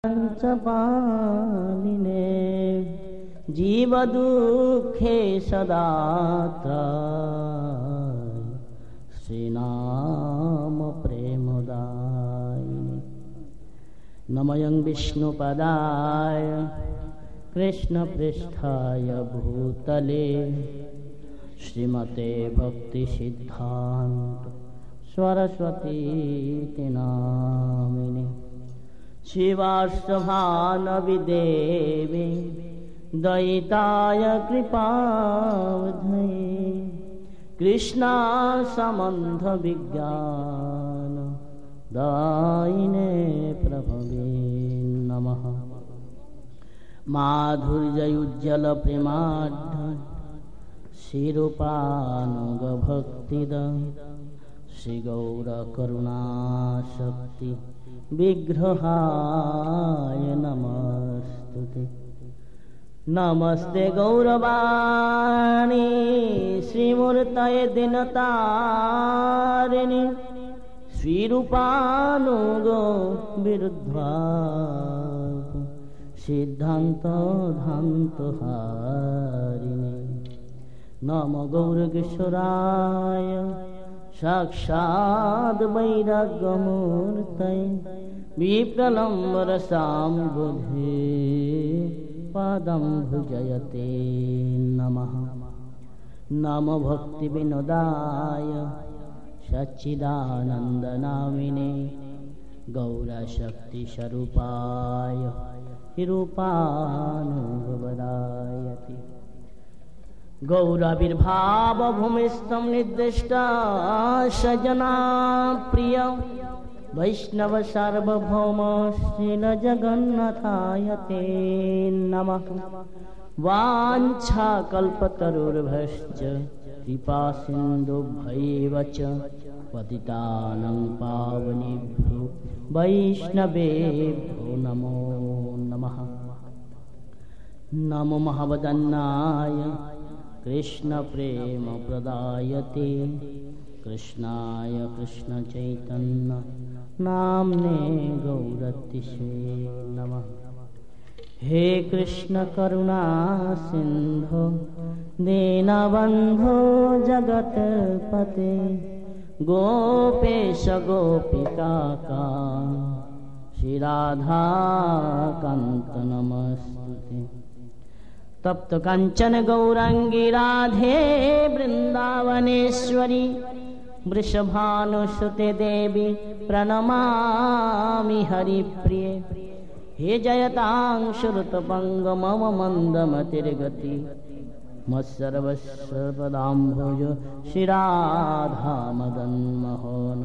पालिने जीव दुखे सदा श्रीनाम प्रेमदायिने नमयं विष्णुपदाय कृष्णपृष्ठाय भूतले श्रीमते भक्ति सिद्धांत सरस्वती नामिने शिवाष्टभानविदेवे दयिताय कृपावधये कृष्णा सम्बन्ध विज्ञान दायिने प्रभवे नमः। माधुर्ययुज्ज्वल प्रेमाढ्य शिरूपानुग भक्तिद श्री गौर करुणाशक्ति विग्रहाय नमस्तुते। नमस्ते गौरवाणी श्रीमूर्तये दिनतारिणि श्रीरूपानुगो विरुद्ध्वा सिद्धान्त धान्तहारिणे नमो गौरकिशोराय साक्षात् वैराग्यमूर्तये विप्रलम्बरसाम्बुधे पादं भुजयते नमः। नमो भक्तिविनोदाय सच्चिदानन्दनामिने गौरशक्तिस्वरूपाय रूपानुगवदायते गौरविर्भावभूमिस्थं निर्दिष्टा सजना प्रिय वैष्णव सार्वभौम श्रीलजगन्नाथाय ते नमः। वाञ्छाकल्पतरुर्भश्च कृपासिन्धुभ्यैव च पतितानां पावनेभ्यो वैष्णवेभ्यो नमो नमः। नमो महावदन्नाय कृष्ण प्रेम प्रदायते कृष्णाय कृष्ण चैतन्य नाम्ने गौरतिसे नमः। हे कृष्ण करुणा सिंधु दीनबन्धो जगत्पते गोपेश गोपिकाका श्री राधा कान्त नमस्तुते। तप्त कांचन गौरांगी राधे वृंदावनेश्वरी वृषभानुसुते देवी प्रणमामि हरिप्रिये। हे जयतां श्रुतपंग मम मंदमतिर्गति मत्सर्वस्वपदाम्भोज श्रीराधा मदन मोहन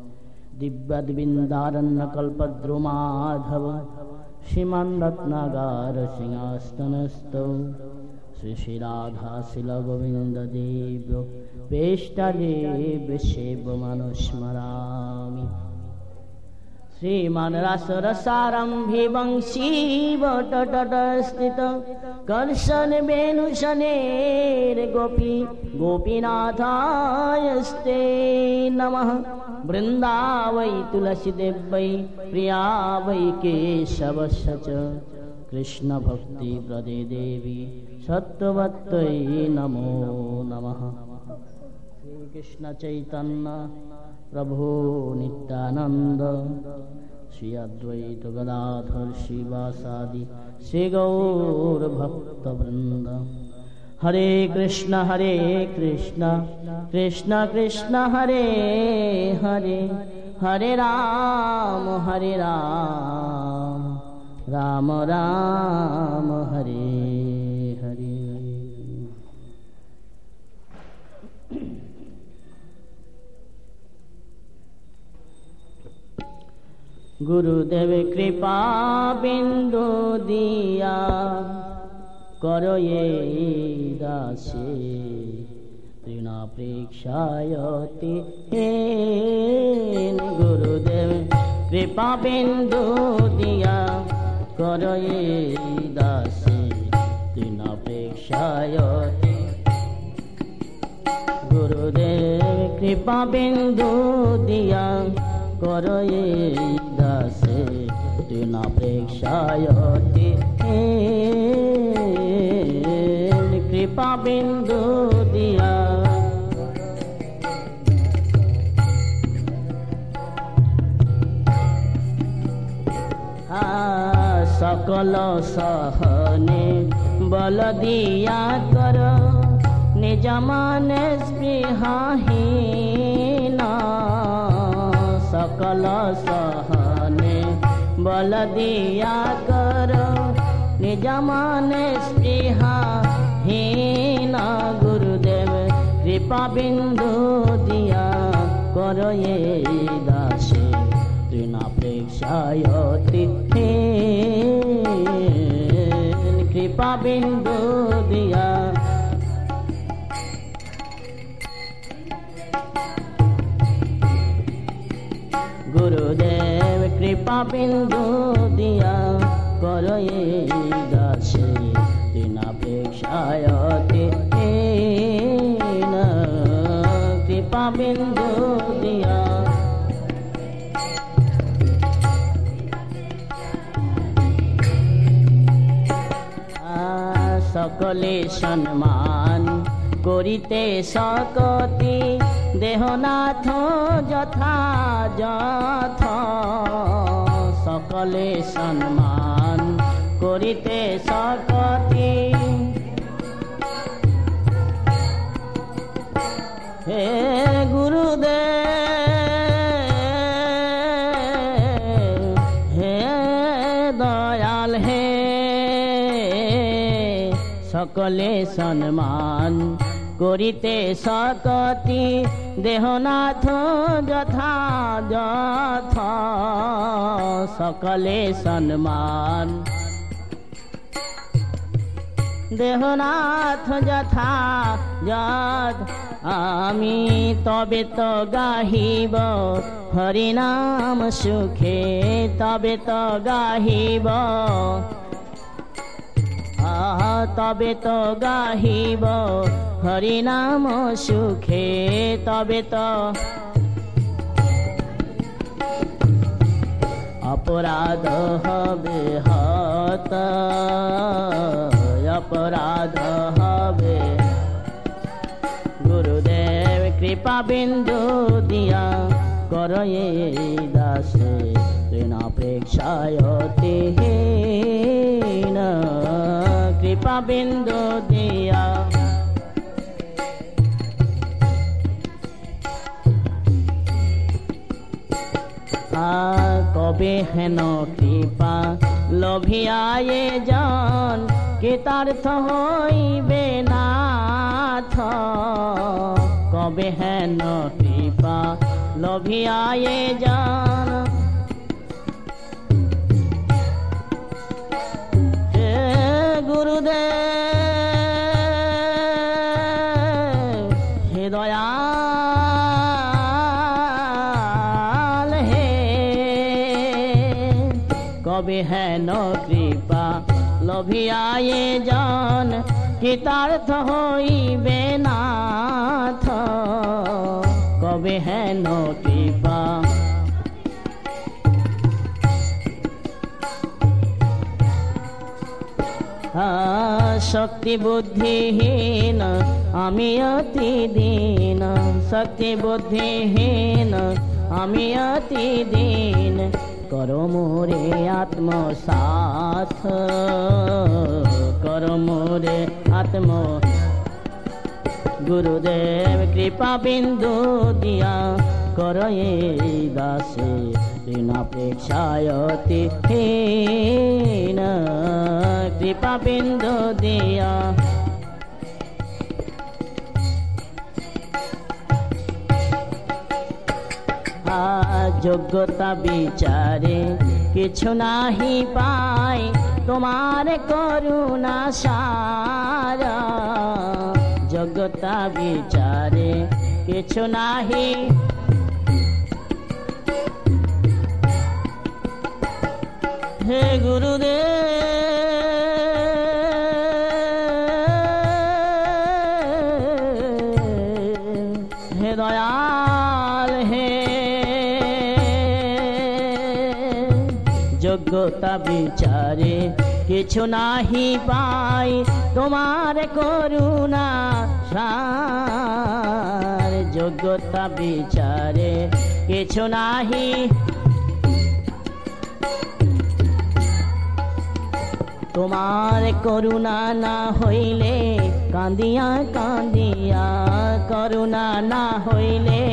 दिव्यद्विन्दारण्यकल्पद्रुमाधव श्रीमन् रत्नागार सिंहासनस्थौ श्री श्रीराधा शिलगोविंद देव्यो वेष्टदेव्य सेवमनुस्मरामि। श्रीमन् रसरसारम्भे वंशीवटतटस्थित कर्षण वेणुशनेर्गोपी गोपीनाथायस्ते नमः। वृन्दावै तुलसीदेव्यै प्रिया वै केशवस्य च कृष्ण भक्ति प्रदे देवी सत्वत्यै नमो नमः। श्री कृष्ण चैतन्य प्रभु नित्यानंद श्री अद्वैत गदाधर श्रीवासादि श्री गौर भक्त वृंद। हरे कृष्ण कृष्ण कृष्ण हरे हरे हरे राम राम राम हरे हरे। गुरुदेव कृपा बिंदु दिया करो ये दासे ऋणापेक्षायति गुरुदेव कृपा बिंदु दिया करो ये दासे ऋणापेक्षायति गुरुदेव कृपा बिंदु दिया करो ये दासे তৃণাপেক্ষায়তি কৃপা বিন্দু দিয়া সকল সহনে বল দিয়া কর নিজ মনে স্পৃহাহীন সকল সহনে বল দিয়া কর নিজ মনে স্পৃহাহীন গুরুদেব কৃপা বিন্দু দিয়া কর এই দাসে তৃণাপেক্ষায়তি কৃপা বিন্দু দিয়া গুরুদেব কৃপা বিন্দু দিয়া কর এই দাসে তৃণাপেক্ষায়তি কৃপা বিন্দু দিয়া সকলে সম্মান করিতে সকতি দেহনাথ যথা যথ সকলে সম্মান করিতে সকতি হে গুরুদেব হে দয়াল হে সকলে সম্মান করিতে সকতি দেহনাথ যথা যথ সকলে সম্মান দেহনাথ যথা যথ আমি তবে তো গাহিব হরিনাম সুখে তবে তো গাহিব তবে তো গাহিব হরিনাম সুখে তবে তো অপরাধ হবে হত অপরাধ হবে গুরুদেব কৃপা বিন্দু দিয়া কর এই দাসে তৃণাপেক্ষায়তি কৃপা বিন্দু দিয়া কবে হেন কৃপা লোভিয়ায়ে জন কৃতার্থ হইবে নাথ কবে হেন কৃপা লোভিয়ায়ে জন হে গুরুদেব হে দয়াল হে কবে হেন কৃপা লোভিয়ায়ে জন কৃতার্থ হইবে নাথ কবে হেন কৃপা শক্তি বুদ্ধিহীন আমি অতি দীন শক্তি বুদ্ধিহীন আমি অতি দীন করো মোরে আত্মসাৎ করো মোরে আত্ম গুরুদেব কৃপা বিন্দু দিয়া করো এই দাসে ঋণাপেক্ষায়তি কৃপা বিন্দু দিয়া যোগ্যতা বিচারে কিছু নাহি পাই তোমার করুণা সারা যোগ্যতা বিচারে কিছু নাহি হে গুরুদেব হে দয়াল হে যোগ্য যোগ্যতা বিচারে কিছু নাহি পাই তোমার করুণা সার। যোগ্যতা বিচারে কিছু নাহি তোমার করুণা না হইলে কান্দিয়া কান্দিয়া করুণা না হইলে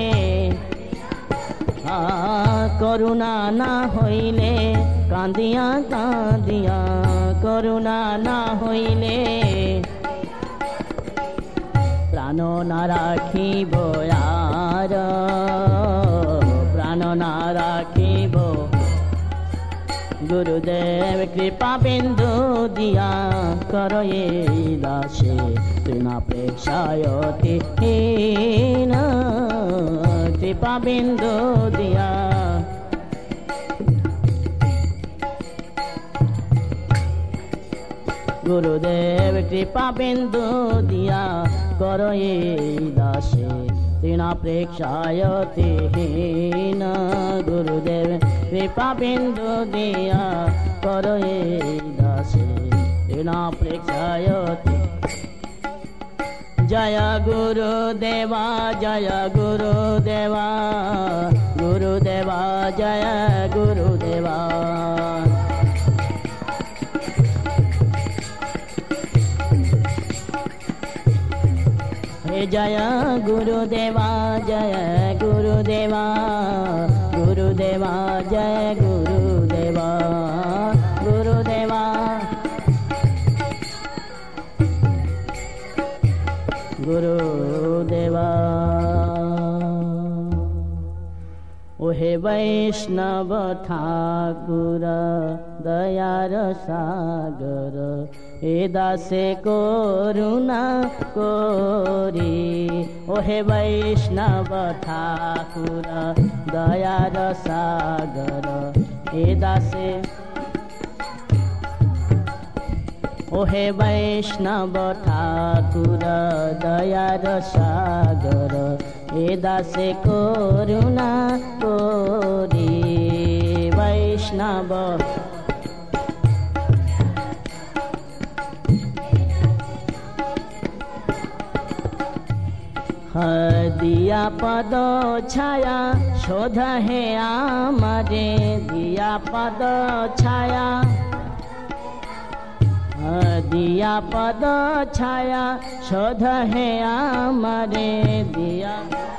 করুণা না হইলে কান্দিয়া কান্দিয়া করুণা না হইলে প্রাণ না রাখিব আর প্রাণ না রাখিব। गुरुदेव कृपा बिंदु दिया करो ये दासे तृणापेक्षायति हीन कृपा बिंदु दिया। गुरुदेव कृपा बिंदु दिया करो ये दासे तृणापेक्षायति हीन। गुरुदेव कृपा बिंदु दिया करो ये दासे तृणापेक्षायति। जय गुरुदेवा जय गुरुदेवा गुरुदेवा जय गुरुदेवा। जय गुरुदेवा जय गुरुदेवा गुरुदेवा जय गुरुदेवा गुरुदेवा गुरुदेवा। ओहे वैष्णव ठाकुर दयार सागर ए दासे करुणा कोरी। ओहे वैष्णव ठाकुर दयार सागर ए दासे ओहे वैष्णव ठाकुर दयार सागर ए दासे करुणा कोरी। वैष्णव दिया पद छाया शोध है आमरे दिया पद छाया दिया पद छाया शोध है आमरे दिया।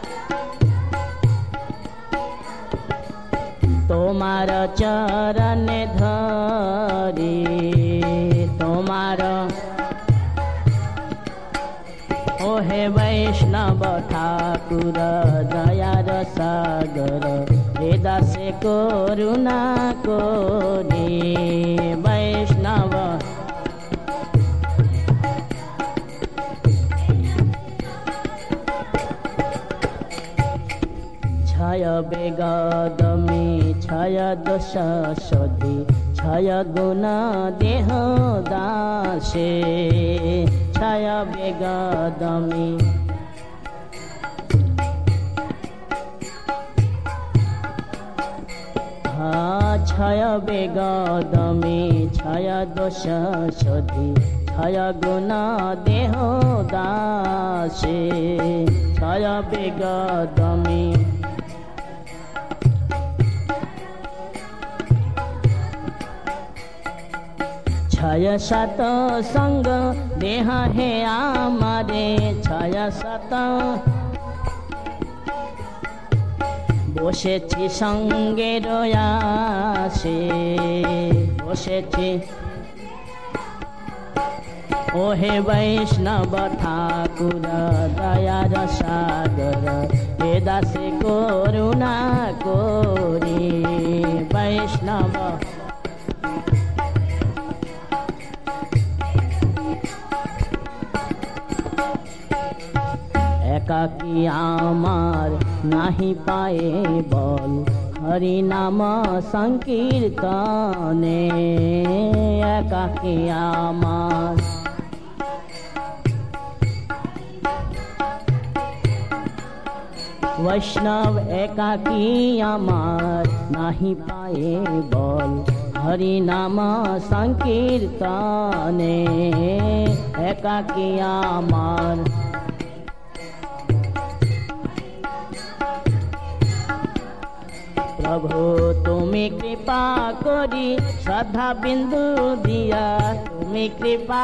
तोमार चरण धरी तोमार ओहे वैष्णव ठाकुर दयार सागर हे दासे करुणा कोरी। वैष्णव छय बेगदमी छय दोष सधी छय गुण देह दासे। छय बेगदमी छय बेगदमी छय दोष सधी छय गुण देह दासे। छय बेगदमी छय सत संग देह है आमारे। छय सत বসেছি সঙ্গে রয়াসে বসেছি ওহে বৈষ্ণব ঠাকুর দয়ার সাগর হে দাসে করুণা করি। বৈষ্ণব একাকী আমার নাহি পায়ে বল হরি নাম সংকীর্তনে। একাকী আমার বৈষ্ণব একাকী আমার নাহি পায়ে বল हरि नाम संकीर्तने एकाकी आमार। प्रभु तुमी कृपा करी श्रद्धा बिंदु दिया, तुमी कृपा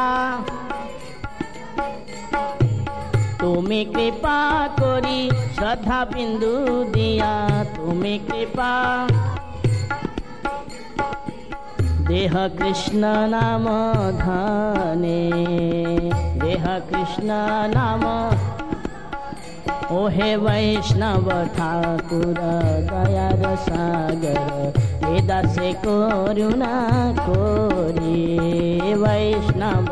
करी श्रद्धा बिंदु दिया, तुमी कृपा देह कृष्ण नाम धने, देह कृष्ण नाम ओहे वैष्णव ठाकुर दयार सागर, वेदा से करुणा कोरी वैष्णव।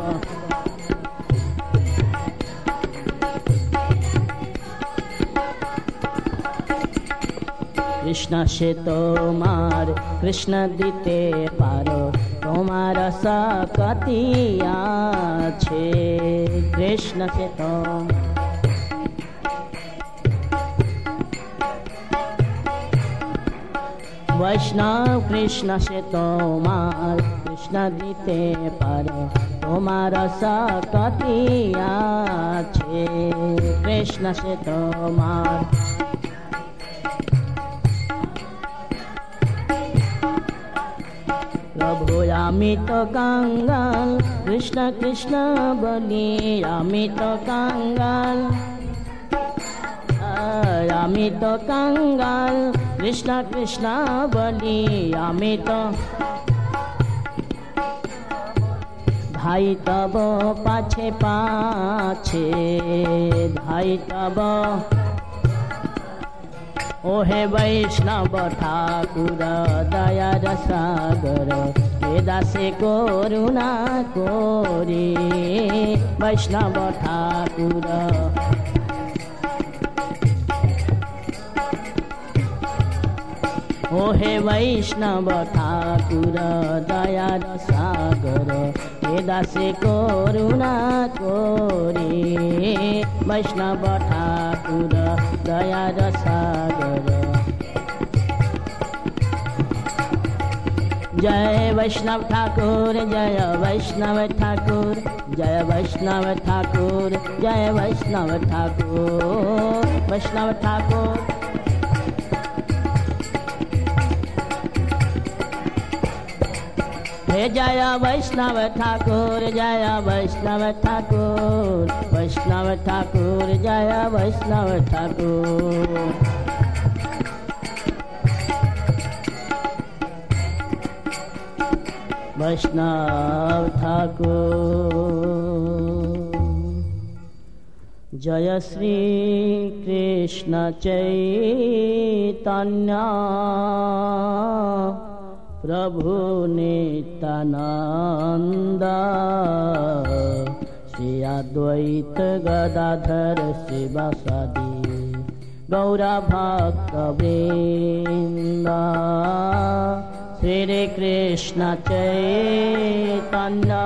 कृष्ण से तोमार कृष्ण दिते पारो, तोमार सकती आछे। कृष्ण से तो वैष्णव कृष्ण से तोमार कृष्ण दिते पारो, तोमार सकती आछे। कृष्ण से तोमार प्रभु आमी तो कंगाल कृष्ण कृष्ण बोली, आमी तो कंगाल, आमी तो कंगाल कृष्ण कृष्ण बोली, आमी तो भाई तब पाछे पाछे, भाई तब ओहे वैष्णव ठाकुर दयार सागर, वेदा से करुणा कोरी वैष्णव ठाकुर। ओहे वैष्णव ठाकुर दयार सागर, वेदा से करुणा कोरी वैष्णव ठाकुर दयार सागर। जय वैष्णव ठाकुर, जय वैष्णव ठाकुर, जय वैष्णव ठाकुर, जय वैष्णव ठाकुर, वैष्णव ठाकुर। हे जय वैष्णव ठाकुर, जय वैष्णव ठाकुर, वैष्णव ठाकुर, जय वैष्णव ठाकुर। वैष्णव ठाकुर। जय श्री कृष्ण चैतन्य प्रभु नित्यानंद, श्री अद्वैत गदाधर शिवासादि गौरा भक्त वृंद। श्री कृष्ण चैतन्य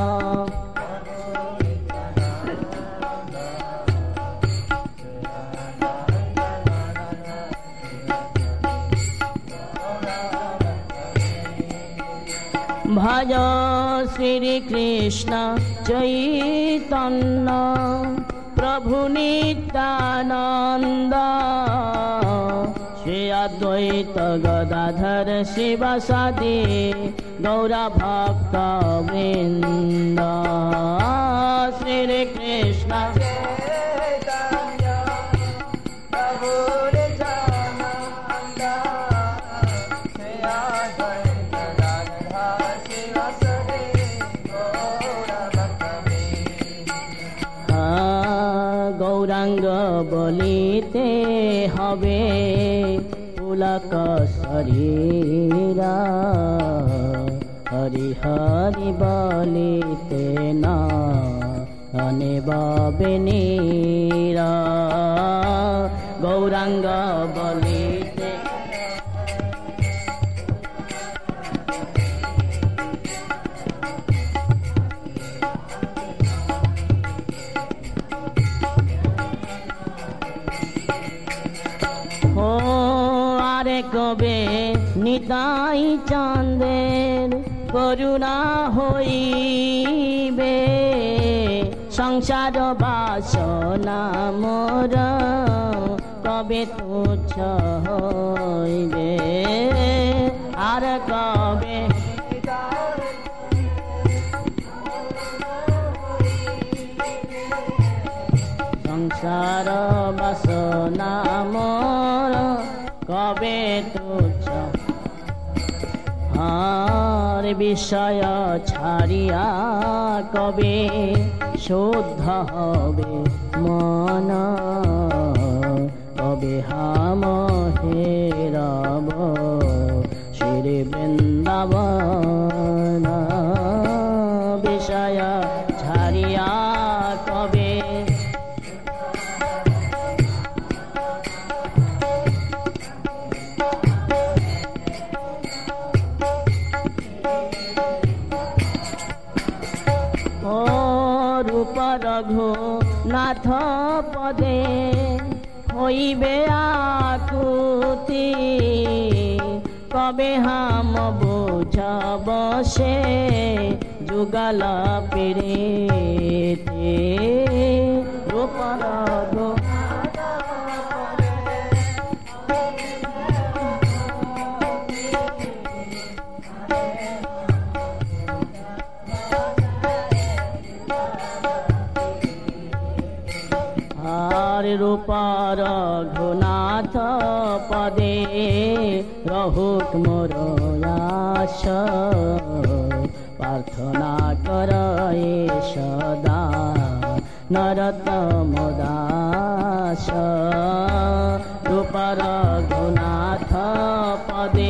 भज श्री कृष्ण चैतन्य प्रभु नित्यानंद, श्री अद्वैत गदाधर शिवासादि गौरा भक्त वृंद। श्री कृष्ण गौरांग बलिते हबे पुलक शरीर, हरि हरि बलिते न अनेब बेनीरा। गौरांग बलिते কবে নিতাই চাঁদের করুণা হইবে সংসার বাসনা মোর কবে তুচ্ছ হইবে আর কবে সংসার বাসনা মোর কবে তুচ্ছ আর বিষয় ছাড়িয়া কবে শুদ্ধ হবে মন কবে হাম হেরব শ্রী বৃন্দাবন বিষয় ছাড়িয়া কবে রঘুনাথ পদে হইবে আকুতি কবে হাম বুঝব সে যুগল প্রীতি রূপ রঘু রূপ রঘুনাথ পদে রহুক মোর আশ প্রার্থনা কর সদা নরতম দাস রূপ রঘুনাথ পদে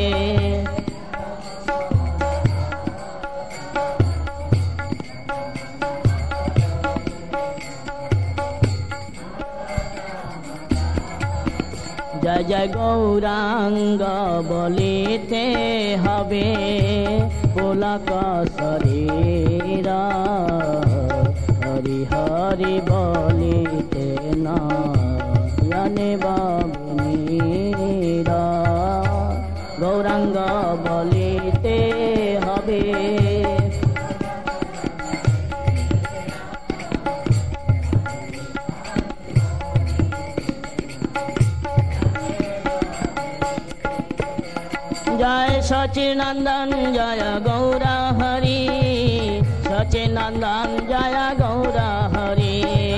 জয় জয় গৌরাঙ্গ বলিতে হবে পুলক শরীর হরি হরি বলিতে নয়নে বাবুনীর গৌরাঙ্গ বলিতে হবে জয় সচিনন্দন জয় গৌর হরি সচিনন্দন জয় গৌর হরি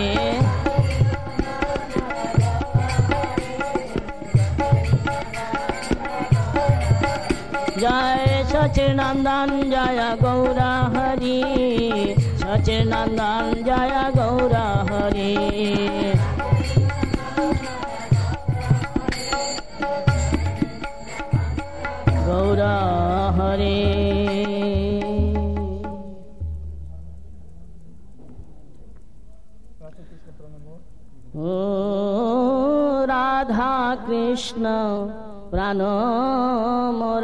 জয় সচিনন্দন জয় গৌর হরি সচিনন্দন জয় গৌর হরি গৌর হরে ও রাধা কৃষ্ণ প্রাণ মোর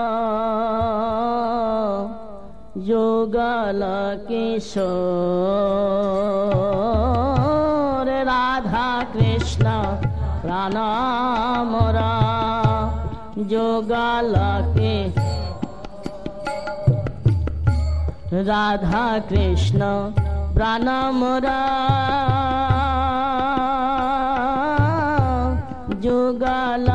যুগল কিশোর রাধা কৃষ্ণ প্রাণ মোর যুগল রাধা কৃষ্ণ প্রাণ মোর যুগল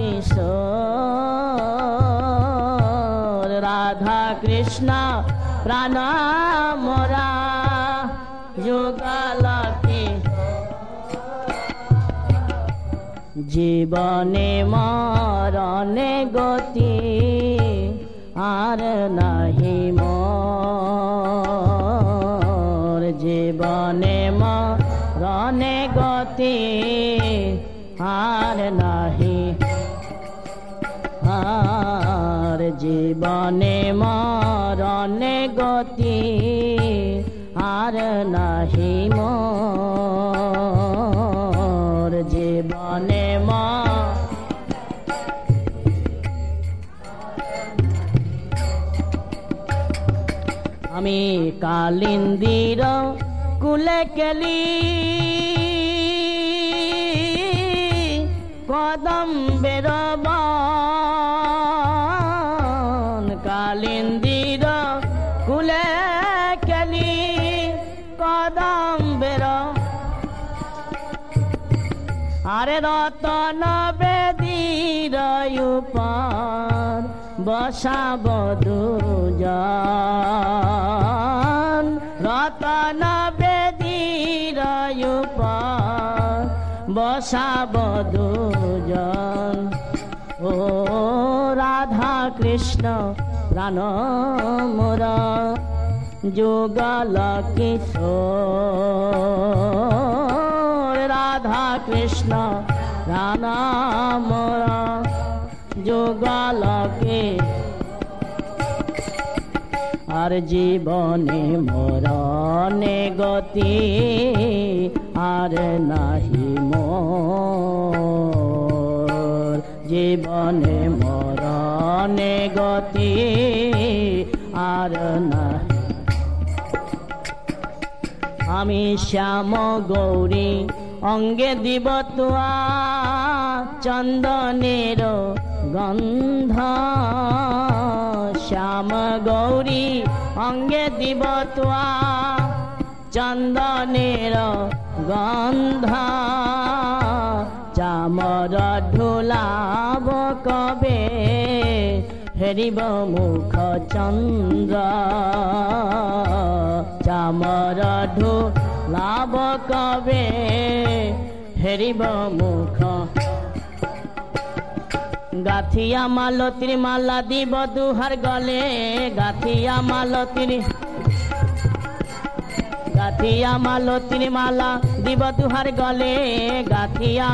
কিশোর রাধা কৃষ্ণ প্রাণ মোর যুগল জীবনে মরণে গতি আর নাহি মোর জীবনে মরণে গতি আর নাহি আর জীবনে মরণে গতি আর নাহি মোর জীবনে আমি কালিন্দির কুলে কেলি কদম্বের বন কালিন্দির খেলি কদম্বের আরে রতন বেদীর উপর বসাব দুজন রতন বেদীর উপর বসাব দুজন ও রাধা কৃষ্ণ প্রাণ মোর যুগল কিশোর রাধা কৃষ্ণ প্রাণ মোর যুগল আর জীবনে মরণে গতি আর নাহি মোর জীবনে মরণে গতি আর নাহি আমি শ্যাম গৌরী অঙ্গে দিব তুয়া চন্দনের গন্ধ শ্যাম গৌরী অঙ্গে দিব তুয়া চন্দনের গন্ধ চামর ঢোলাব কবে হেরিব মুখ চন্দ্র চামর ঢোলাব কবে হেরিব মুখ গাথিয়া মালতীর মালা দিব দুহার গলে গাথিয়া মালতীর মালা দিব দুহার গলে গাথিয়া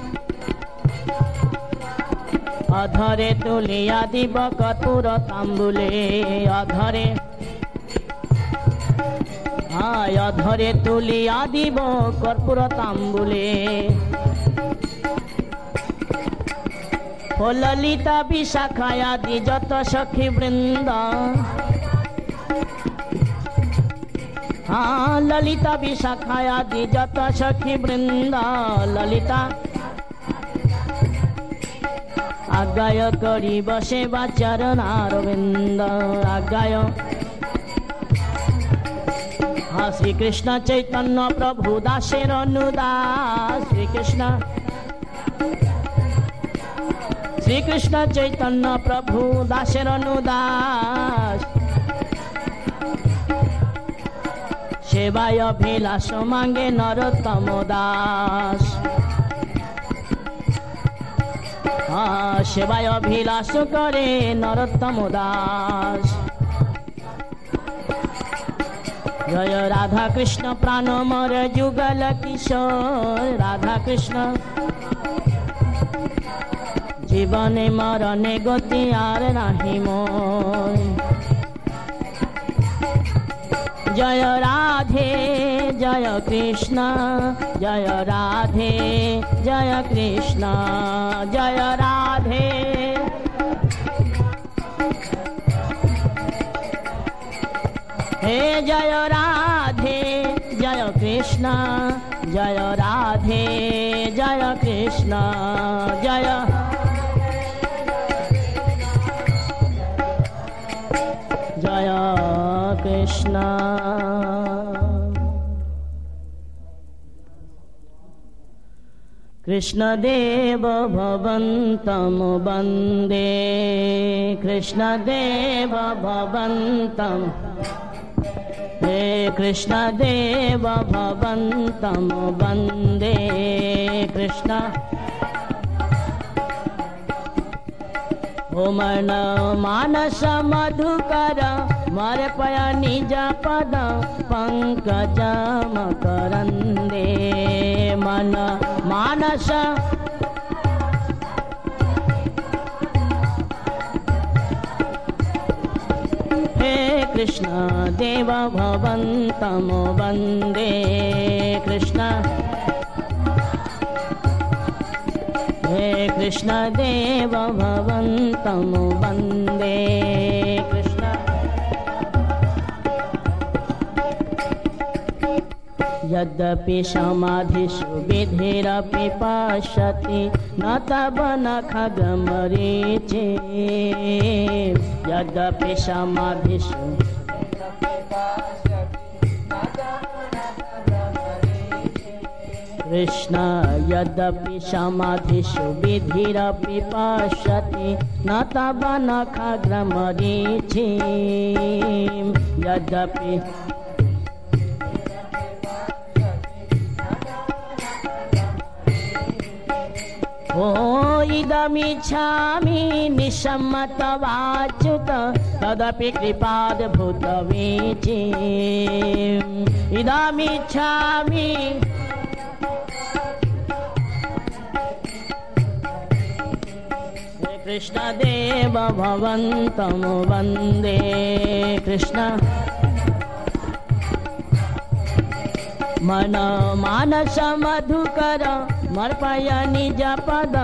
অধরে তুলিয়া দিব কর্পূর তাম্বুলে অধরে অধরে তুলিয়া দিব কর্পূর তাম্বুলে ও ললিতা বিশাখায়াদি যত সখী বৃন্দ ললিতা বিশাখায়াদি যত সখী বৃন্দ ললিতা আজ্ঞায় করি বসে বা চরণারবিন্দ আজ্ঞায় শ্রীকৃষ্ণ চৈতন্য প্রভু দাসের অনুদাস শ্রীকৃষ্ণ চৈতন্য প্রভু দাসের অনুদাস সেবায় অভিলাষ মাঙ্গে নরোত্তম দাস সেবায় অভিলাষ করে নরোত্তম দাস জয় রাধা কৃষ্ণ প্রাণ মোর যুগল কিশোর রাধা কৃষ্ণ জীবনে মরণে গতি আর নাহি মোর জয় রাধে জয় কৃষ্ণ জয় রাধে জয় কৃষ্ণ জয় রাধে হে জয় রাধে জয় কৃষ্ণ জয় রাধে জয় কৃষ্ণ জয় জয় কৃষ্ণ কৃষ্ণদেব ভবন্তম বন্দে কৃষ্ণদেব ভবন্তম হে কৃষ্ণদেব ভবন্তম বন্দে কৃষ্ণ ओ मन मानस मधुकर मर पय निज पद पंकज मकरंदे मन मानस हे कृष्ण देव भवन्तम वन्दे कृष्ण हे कृष्ण देव भवन्तम वन्दे कृष्ण यद्यपि समाधिषु विधिरपि पश्यति न तब न कृष्ण यद्यपि समाधिषु विधिरपि पश्यति न तव नखग्रमरीचिं यद्यपि ओ इदमिच्छामि निशम्मतवाच्युत तदपि कृपाद्भुतवीचिम् इदमिच्छामि कृष्णदेव भवन्तं वन्दे कृष्ण मन मानस मधुकर मर्पय निज पद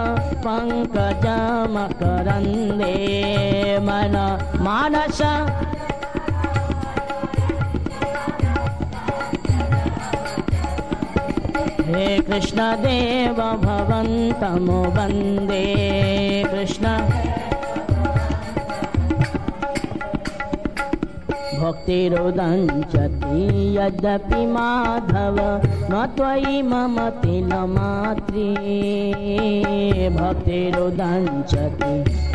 पंकजमकरन्दे मन मानस हे कृष्ण देव भवन्तं वन्दे कृष्ण भक्तिरुदञ्चति यद्यपि माधव न त्वयि मम तिलमात्री भक्तिरुदञ्चति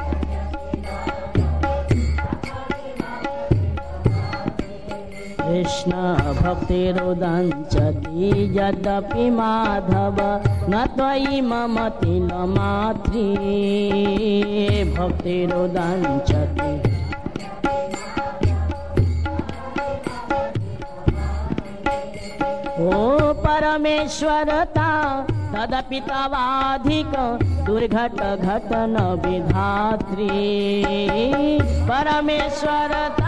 कृष्ण भक्तिरुदञ्चति यद्यपि माधव न त्वयि मम तिलमात्री भक्तिरुदञ्चति ओ परमेश्वरता तदपि तवाधिक दुर्घट घटन विधात्री परमेश्वरता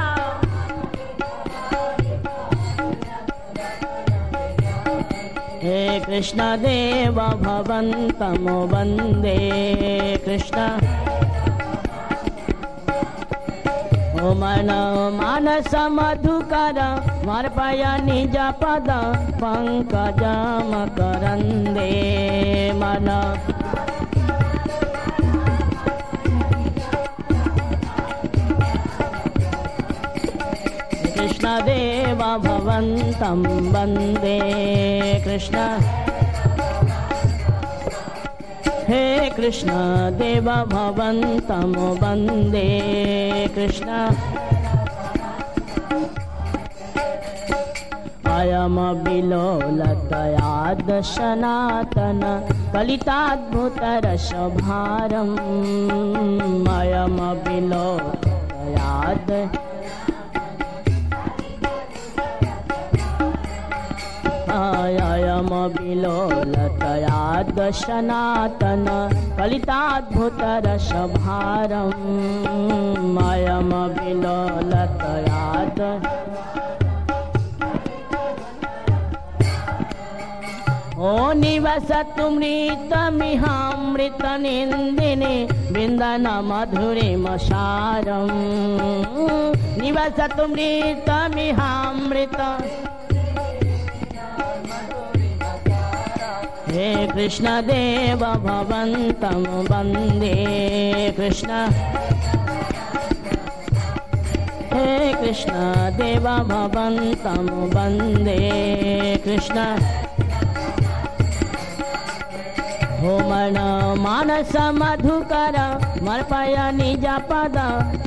हे कृष्ण देव भवन्तं वन्दे कृष्ण ओ मन मानस मधुकर मर्पय निज पद पंकजमकरन्दे मन कृष्ण देव भवन्तं वन्दे कृष्ण हे कृष्ण देव भवन्तं वन्दे कृष्ण अयम विलोलतयाद सनातन कलिताद्भुतरसभारम् अयम विलोलतयाद अयम विलोलतयाद सनातन कलिताद्भुतरसभारम् अयम विलोलतयाद ओ निवसतु मृतमिहामृतनिन्दिने विन्दन मधुरिमसारम् निवसतु मृतमिहामृत हे कृष्ण देव भवन्तं वन्दे कृष्ण हे कृष्ण देव भवन्तं वन्दे कृष्ण हो मन मानस मधुकर मर्पय निज पद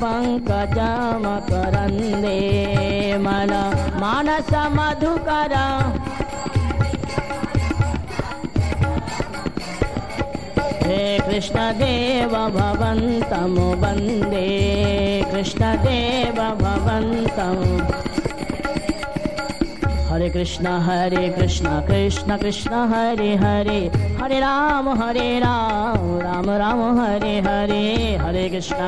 पंकजमकरन्दे मन मानस मधुकर हे कृष्ण देव भवन्तं वन्दे कृष्ण देव भवन्तं हरे कृष्ण कृष्ण कृष्ण हरे हरे हरे राम राम राम हरे हरे हरे कृष्ण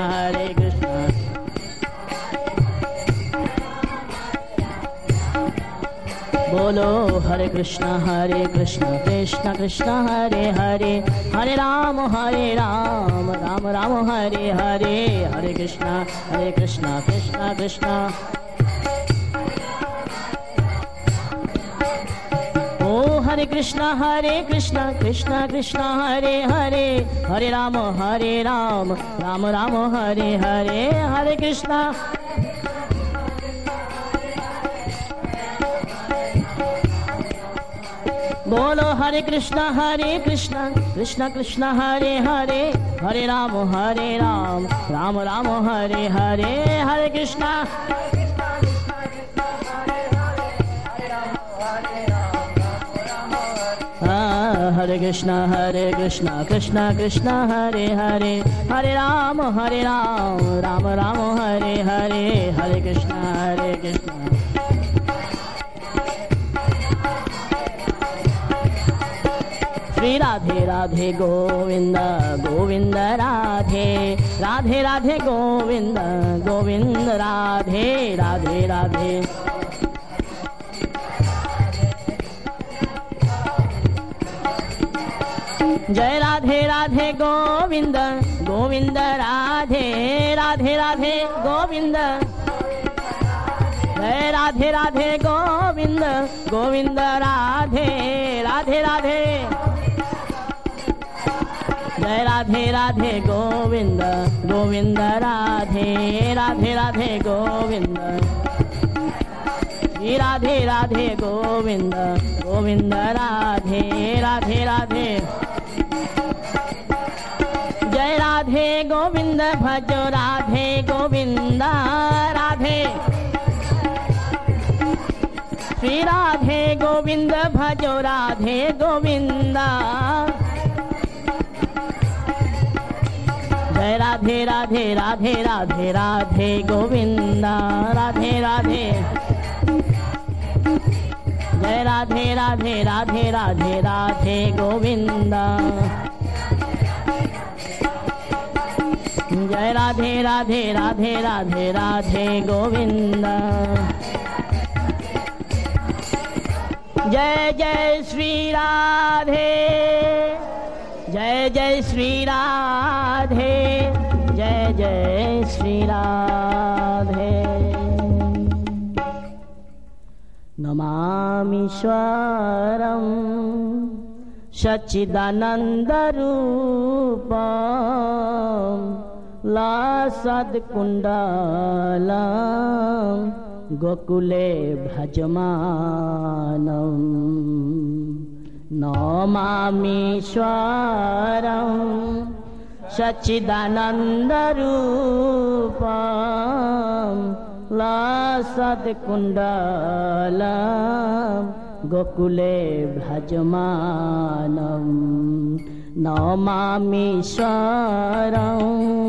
बोलो हरे कृष्ण कृष्ण कृष्ण हरे हरे हरे राम राम राम हरे हरे हरे कृष्ण कृष्ण कृष्ण ओ हरे कृष्ण कृष्ण कृष्ण हरे हरे हरे राम राम राम हरे हरे हरे कृष्ण बोलो हरे कृष्णा कृष्णा कृष्णा हरे हरे, हरे राम राम राम हरे हरे, हरे कृष्णा हरे कृष्णा कृष्णा कृष्णा हरे हरे, हरे राम राम राम हरे हरे, हरे कृष्णा श्री राधे राधे गोविंद गोविंद राधे, राधे राधे गोविंद गोविंद राधे, राधे राधे जय राधे राधे गोविंद गोविंद राधे, राधे राधे गोविंद, जय राधे राधे गोविंद गोविंद राधे, राधे राधे जय राधे राधे गोविंद गोविंद राधे, राधे राधे गोविंद, राधे राधे गोविंद गोविंद राधे, राधे राधे जय राधे गोविंद भजो राधे गोविंद राधे, श्री राधे गोविंद भजो राधे गोविंद, जय राधे राधे राधे राधे राधे गोविंद, राधे राधे जय राधे राधे राधे राधे राधे गोविंद, जय राधे राधे राधे राधे राधे गोविंद, जय जय श्री राधे, जय जय श्री राधे, जय जय श्री राधे। नमामीश्वरं सच्चिदानन्दरूपं लासद्कुण्डलं गोकुले भजमानं, नमामीश्वरं सच्चिदानन्दरूपं लासद्कुण्डलं गोकुले भजमानं, नमामीश्वरं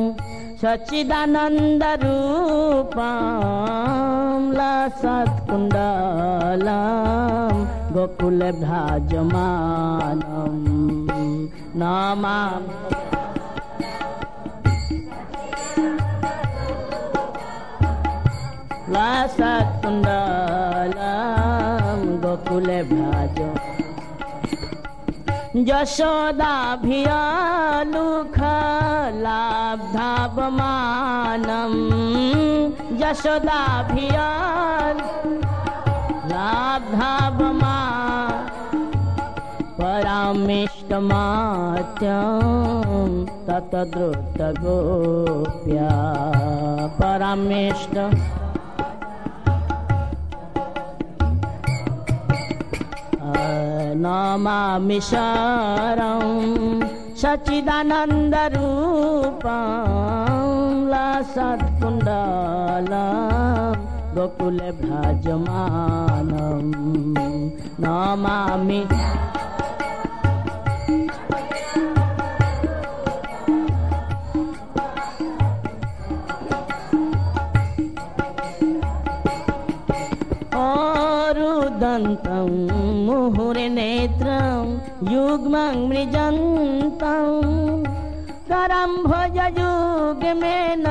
सच्चिदानन्दरूपं लासत्कुण्डलं गोकुले भजमानं, नमामि लासत्कुण्डलं गोकुले भजमानं, यशोदाभियालुखलाब्धावमानं, यशोदाभियालुखलाब्धावमानं, परामिष्टमात्यं ततद्रुतगोप्या, परामिष्ट नमामीश्वरं सच्चिदानन्दरूपं लासत्कुण्डलं गोकुले भजमानं, नमामि रुदन्तं मुहुर्नेत्रं युग्मं मृजन्तं, करं भुजयुग्मेन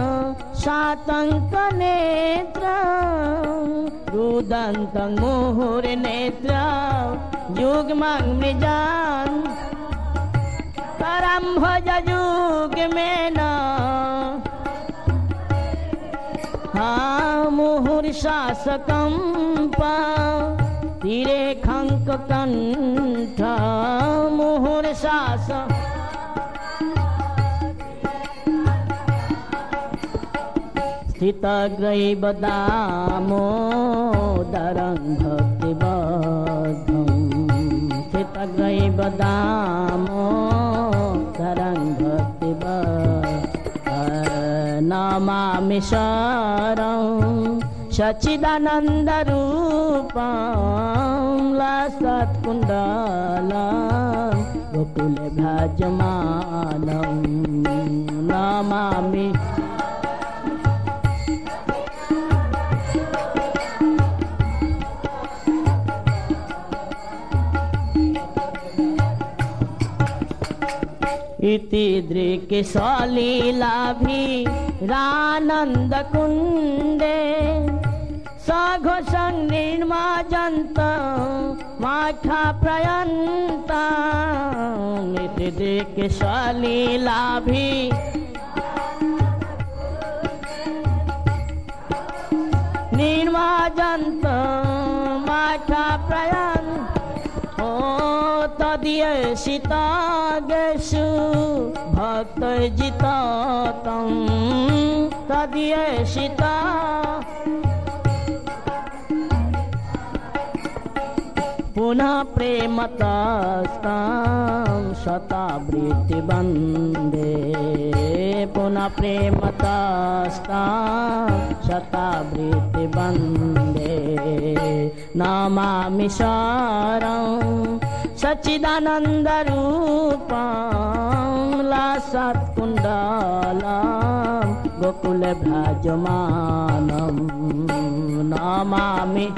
शातङ्कनेत्रं, रुदन्तं मुहुर्नेत्रं युग्मं मृजन्, करं भुजयुग्मेन मुहुर्शासकम्पा तीरे खङ्ककण्ठ, मुहुर्शास स्थितग्रैव दामोदरं भक्तिबद्धं, दामोदरं भक्तिवत् नमामिशरं सच्चिदानन्दरूपं लसत्कुण्डलं गोकुले भजमानं नमामि। इति दृक्सलीलाभिरानन्दकुण्डे सघोषं निर्माजन्त माखाप्रयन्तम् इति दृक्सलीलाभि निर्माजन्त माखाप्रयन्तम् तदीयसितागेषु भक्तजितं तदीयसिता पुनः प्रेमतस्तं शतावृत्तिवन्दे पुनः प्रेमतस्तं शतावृत्तिवन्दे नमामि शरणं सच्चिदानन्दरूपं लसत्कुण्डलं गोकुले भ्राजमानं नमामि।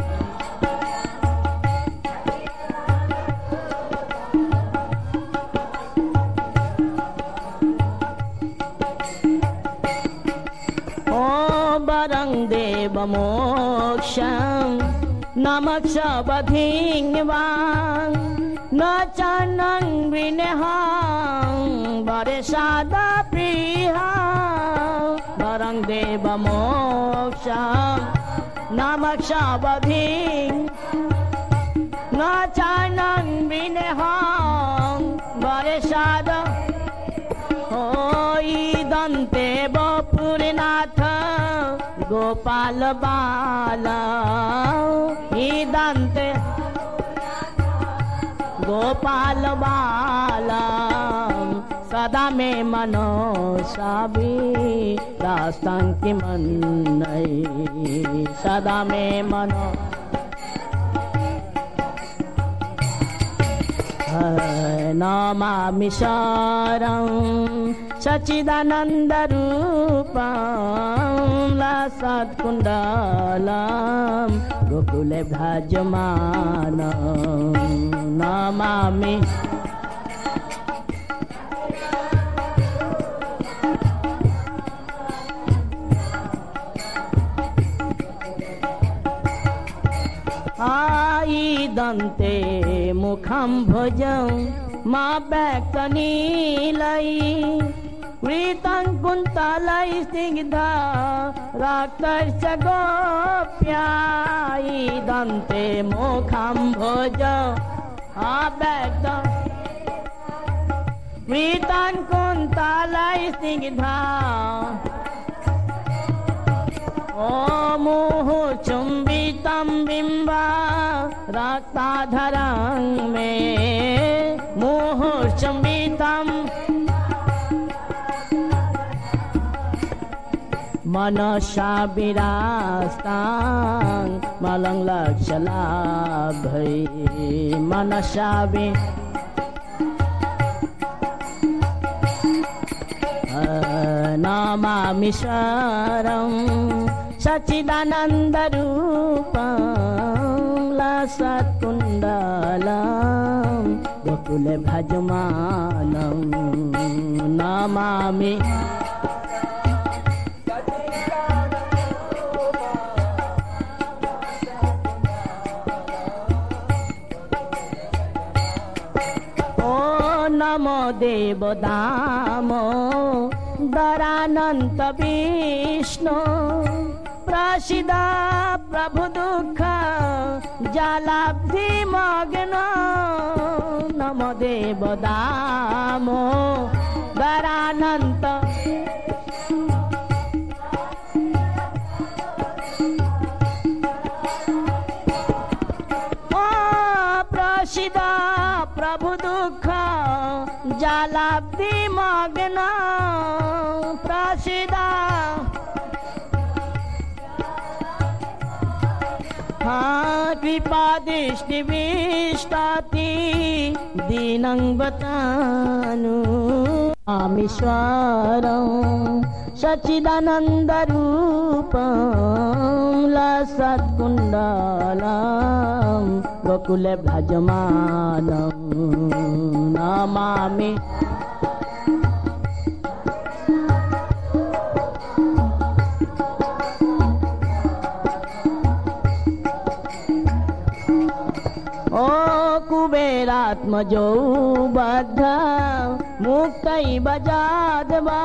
वरं देवमोक्षं नमक्षबधिङ्वान् न चान्नं विनेहं वरेशादप्रिया वरं देवमोक्षं नमक्षबधिं न चान्नं विनेहं वरेशाद इदन्ते वपुरनाथ गोपाल बाला इदन्ते गोपाल बाला सदा मे मनोसाभिलाषं किमन्यै सदा मे मनो नमामि शरणं सच्चिदानन्दरूपं लसत्कुण्डलं गोकुले भजमानं नमामि। आयिदन्ते मुखं भुजं मा व्यक्तनीलै वृतं कुन्तलै स्निग्धा रक्तश्च गोप्या इदन्ते मुखं भुजं अव्यक्त वृतं कुन्तलै स्निग्धा ओ मुहुर्चुम्बितं बिम्बा रक्ताधरं मे मुहुर्चुम्बितं मनसा विरास्तां मलं लक्ष्यलाभै मनसा नमामि शरणं सच्चिदानन्दरूपं लसत्कुण्डलं गोकुले भजमानं नमामि। नमो देवदामोदरानन्त विष्णु प्रसीद प्रभु दुःख जलाब्धिमग्न नमो देवदामोदरानन्त प्रसीद प्रभु दुःख भक्ति मग्न प्रसिदा कृपा दृष्टि विष्टाति दीनं बतानु आमीश्वरं सच्चिदानन्दरूपं लसत्कुण्डलं गोकुले भजमानं नमामि कुबेरात्मजो बद्ध मुक्तैव जादवा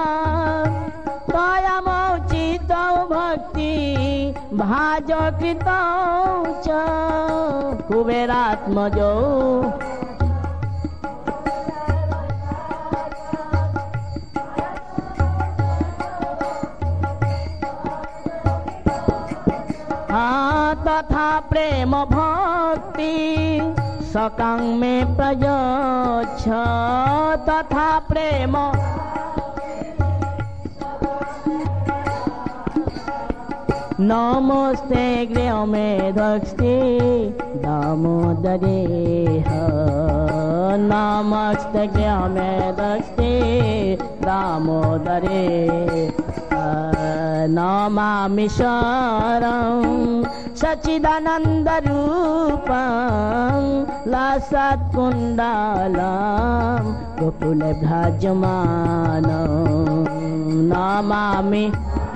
तयमौचितौ भक्ति भाजो कृतौ च कुबेरात्मजो तथा प्रेम भक्ति सकां मे प्रयच्छ तथा प्रेम नमस्ते गृह मे दक्षिणे दामोदरे नमस्ते गृह मे दक्षिणे दामोदरे नमामीश्वरं सच्चिदानन्दरूपं लसत्कुण्डलं गोकुले भ्राजमानं नमामि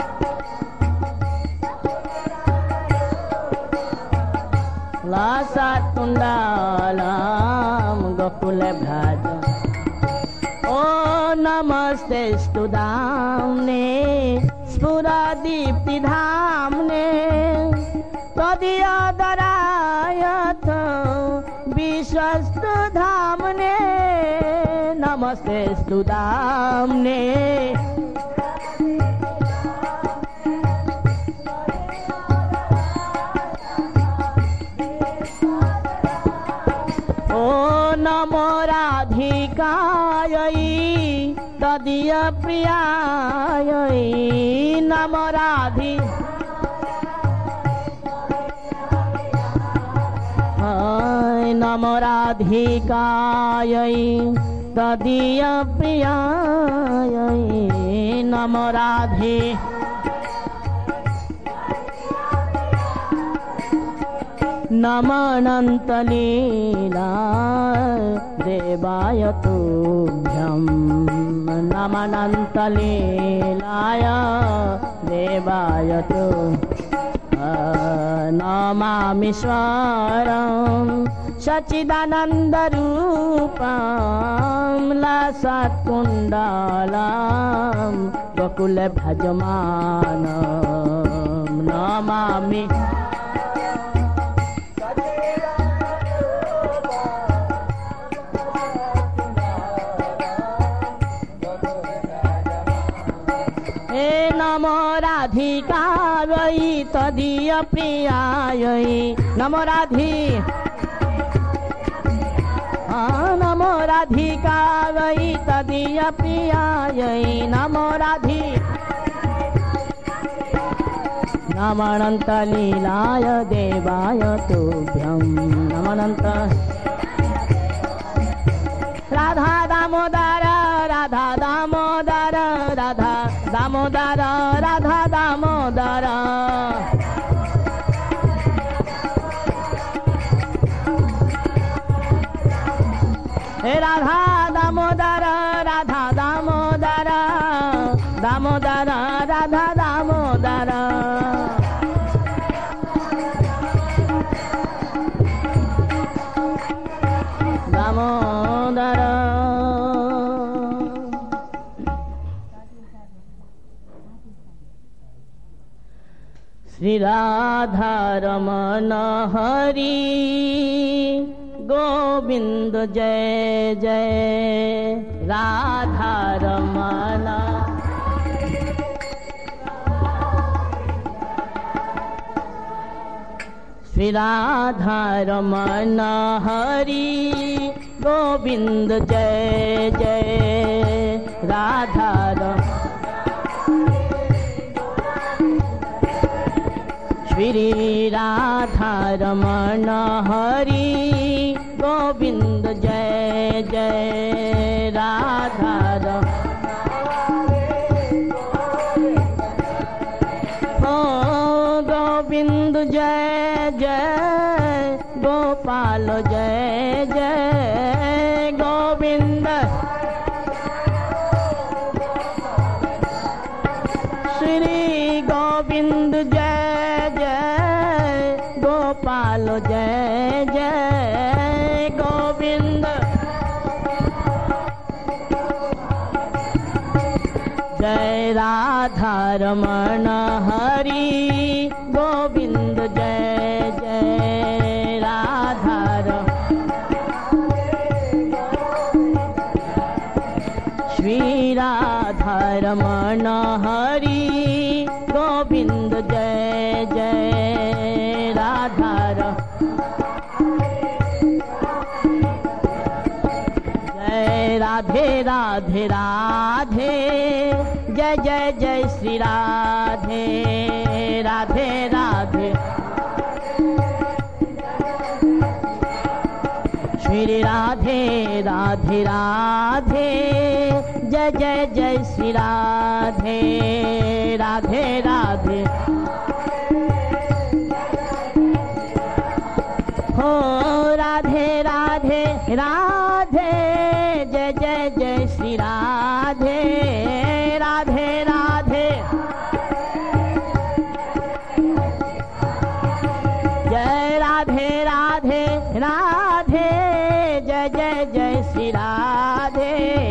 लसत्कुण्डलं गोकुले भ्राज ओ नमस्ते स्तुदाम्ने स्फुरदीप्तिधाम्ने त्वदीयदरायथ विश्वस्तुधाम्ने नमस्ते स्तुदाम्ने ओ नमो राधिकायै तदीय प्रियायै नमो राधि नमो राधिकायै तदीय प्रियायै नमो राधि नमनन्तलीला देवाय तुभ्यं नमनन्तलीलाय देवाय तु नमामीश्वरं सच्चिदानन्दरूपं लसत्कुण्डलं गोकुले भजमानं नमामि नमो राधिकायै तदीय प्रियायै नमो राधि नमो राधिकायै तदीय प्रियायै नमो राधि नमनन्तलीलाय देवाय तुभ्यं नमनन्त राधा दामोदर राधा दामोदर राधा दामोदर राधा दामोदर हे राधा दामोदर राधा दामोदर दामोदर राधा दामोदर दामोदर श्री राधा रमण हरि गोविंद जय जय राधा रमण श्री राधा रमण हरि गोविंद जय जय राधा श्री राधा रमण हरि गोविंद जय जय राधा गोविंद जय जय गोपाल जय जय गोविंद श्री गोविंद जय जय गोपाल जय जय गोविंद जय राधा रमण हरि गोविंद जय जय राधा श्री राधा रमण हरि गोविंद जय जय राधा जय राधे राधे राधे जय जय जय श्री राधे राधे राधे श्री राधे राधे राधे जय जय जय श्री राधे राधे राधे हो राधे राधे राधे जय जय जय श्री राधे राधे राधे जय राधे राधे राधे जय जय जय श्री राधे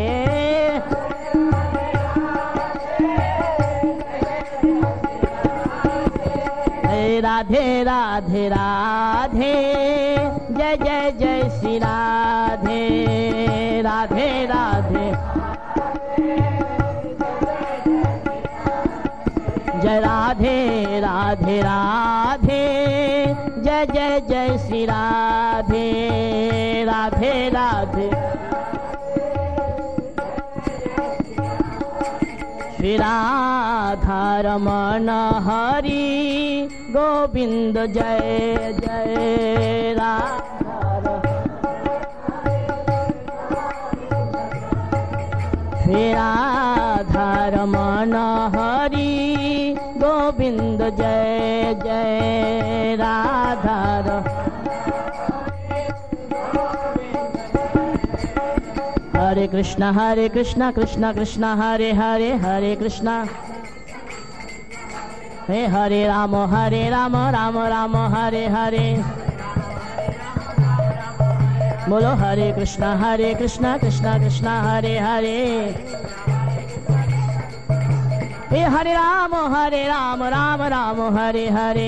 राधे राधे राधे जय जय जय श्री राधे राधे राधे जय राधे राधे राधे जय जय जय श्री राधे राधे राधे श्री राधा रमण हरि गोविंद जय जय राधा श्री राधा रमण हरि गोविंद जय जय राधा हरे कृष्णा कृष्णा कृष्णा हरे हरे हरे कृष्णा हे हरे राम राम राम हरे हरे बोलो हरे कृष्णा कृष्णा कृष्णा हरे हरे हे हरे राम राम राम हरे हरे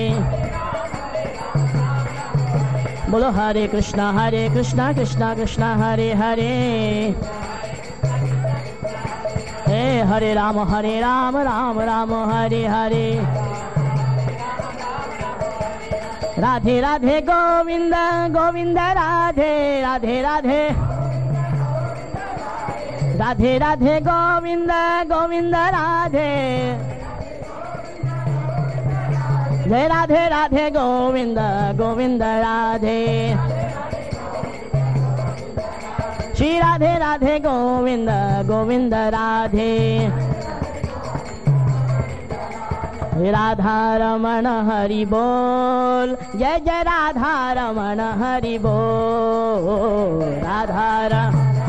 बोलो हरे कृष्णा कृष्णा हरे हरे हे हरे राम राम राम हरे हरे राधे राधे गोविंद गोविंद राधे राधे राधे राधे राधे गोविंद गोविंद राधे जय राधे राधे गोविंद गोविंद राधे श्री राधे राधे गोविंद गोविंद राधे राधा रमण हरि बोल जय जय राधा रमण हरि बोल राधा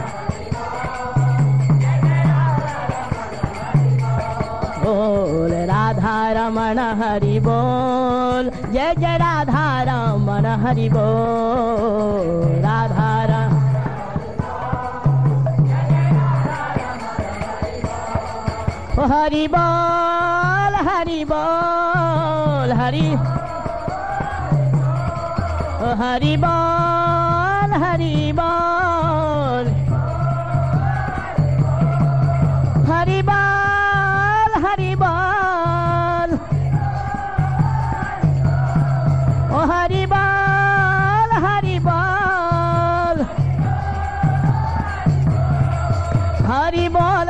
बोल राधा रमण हरि बोल जय जय राधा रमण हरि बोल राधा हरि बोल हरि बोल हरि हरि बोल हरि बोल हरि बोल हरि बोल ओ हरि बोल हरि बोल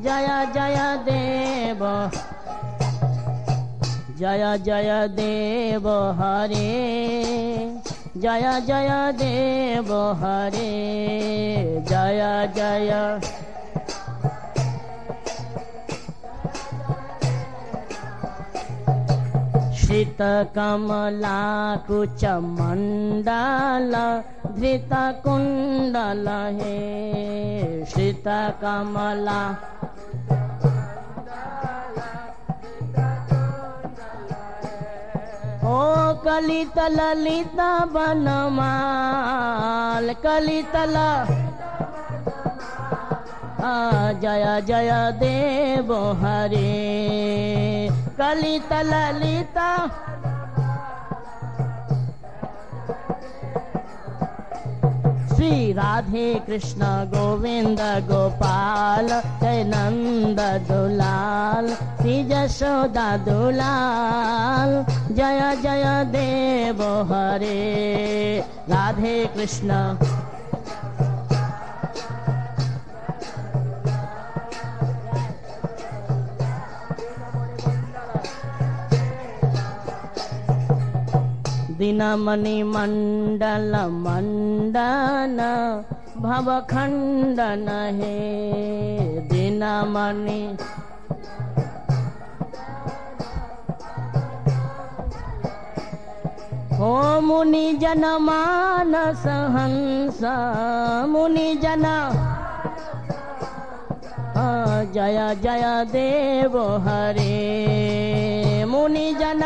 जय जय देव जय जय देव हरे जय जय देव हरे जय जय श्रित कमला कुच मंडल धृत कुंडल हे श्रित कमला ओ कलित ललित बनमाल कलितल जय जय देव हरे कलित ललित श्री राधे कृष्ण गोविंद गोपाल जय नंद दुलाल श्री यशोदा दुलाल जय जय देव हरे राधे कृष्ण दिनमणि मंडल मंडन भवखंडन हे दिनमणि हो मुनि जन मानस हंस मुनि जन जय जय देव हरे मुनि जन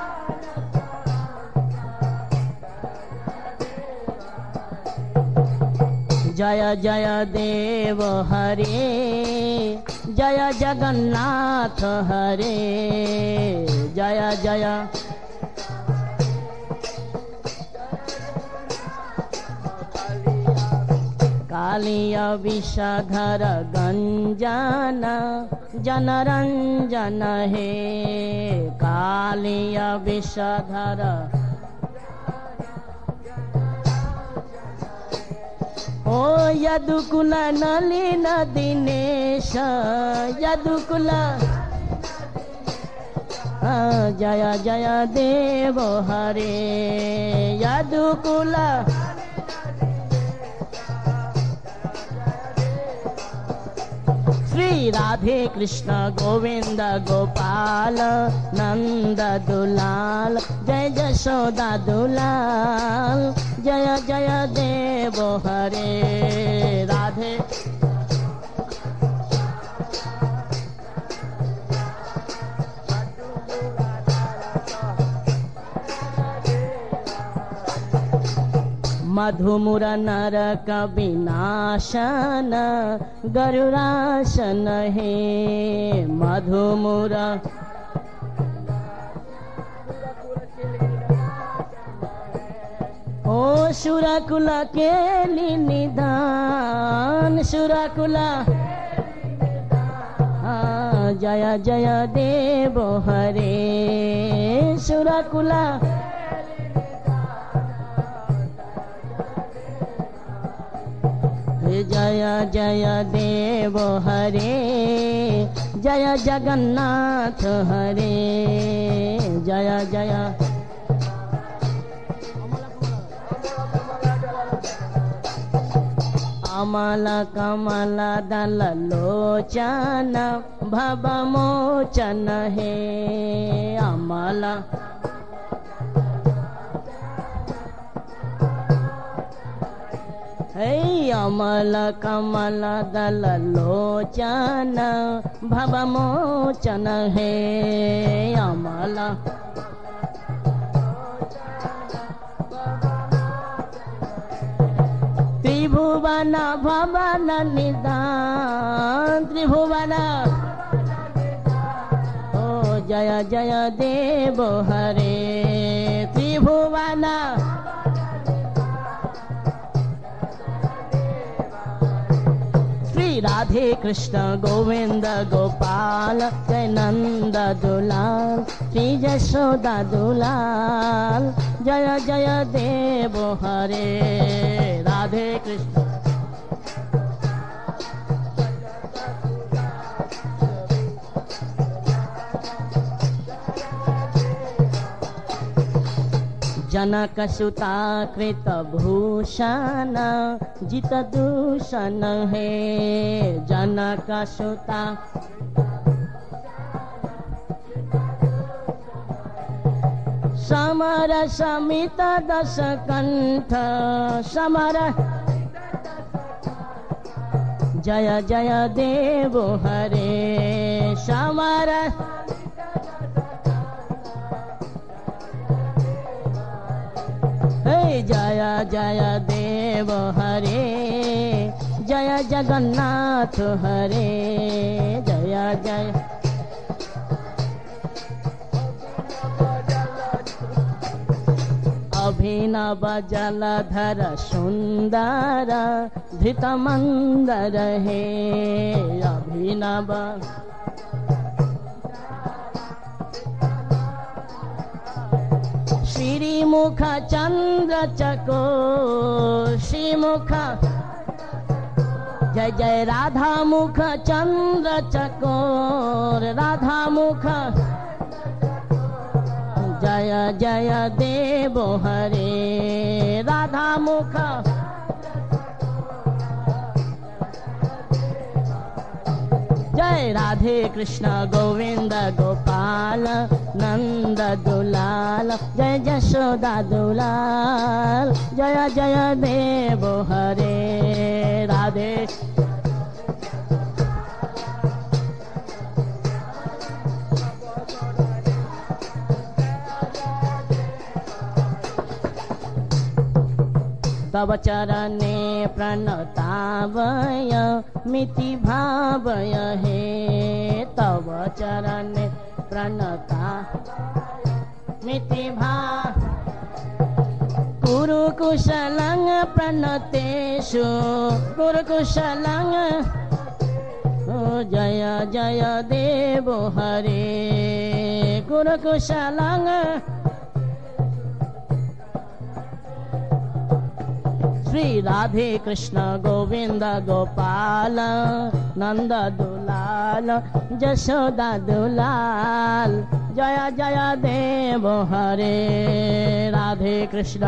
जय जय देव हरे जय जगन्नाथ हरे जय जय कालिय विषधर गंजन जनरंजन हे कालिय विषधर ओ यदुकुल नलिन दिनेश यदुकुल जय जय देव हरे यदुकुल श्री राधे कृष्ण गोविंद गोपाल नंद दुलाल जय यशोदा दुलाल जय जय देव हरे राधे मधुमुर नरक विनाशन गरुरासन हे मधुमुर ओ सुरकुल के निदान सुरकुल जय जय देव हरे सुरकुल जय जय देव हरे जय जगन्नाथ हरे जय जय अमल कमल दल लोचन भवमोचन हे अमल हे अमल कमल दल लोचन भवमोचन हे अमल त्रिभुवन भवन निदान त्रिभुवन ओ जय जय देव हरे त्रिभुवन राधे कृष्ण गोविंद गोपाल जय नंद दुलाल श्री यशोदा दुलाल जय जय देव हरे राधे कृष्ण जनकसुता कृतभूषण जितदूषण हे जनकसुता समर समित दश कंठ समर जय जय देव हरे समर हे जय जय देव हरे जय जगन्नाथ हरे जय जय अभिनव जलधर सुंदर धृत मंदर हे अभिनव श्रीमुख चंद्र चकोर श्रीमुख जय जय राधा मुख चंद्र चकोर राधा मुख जय जय देव हरे राधा मुख जय राधे कृष्ण गोविंद गोपाल नंद दुलाल जय यशोदा दुलाल जय जय देव हरे राधे तव चरणे प्रणतावय मिति भावय हे तव चरणे प्रणता मिति भाव कुरु कुशलं प्रणतेषु कुरु कुशलं जय जय देव हरे कुरु कुशलं श्री राधे कृष्ण गोविंद गोपाल नंद दुलाल यशोदा दुलाल जय जय देव हरे राधे कृष्ण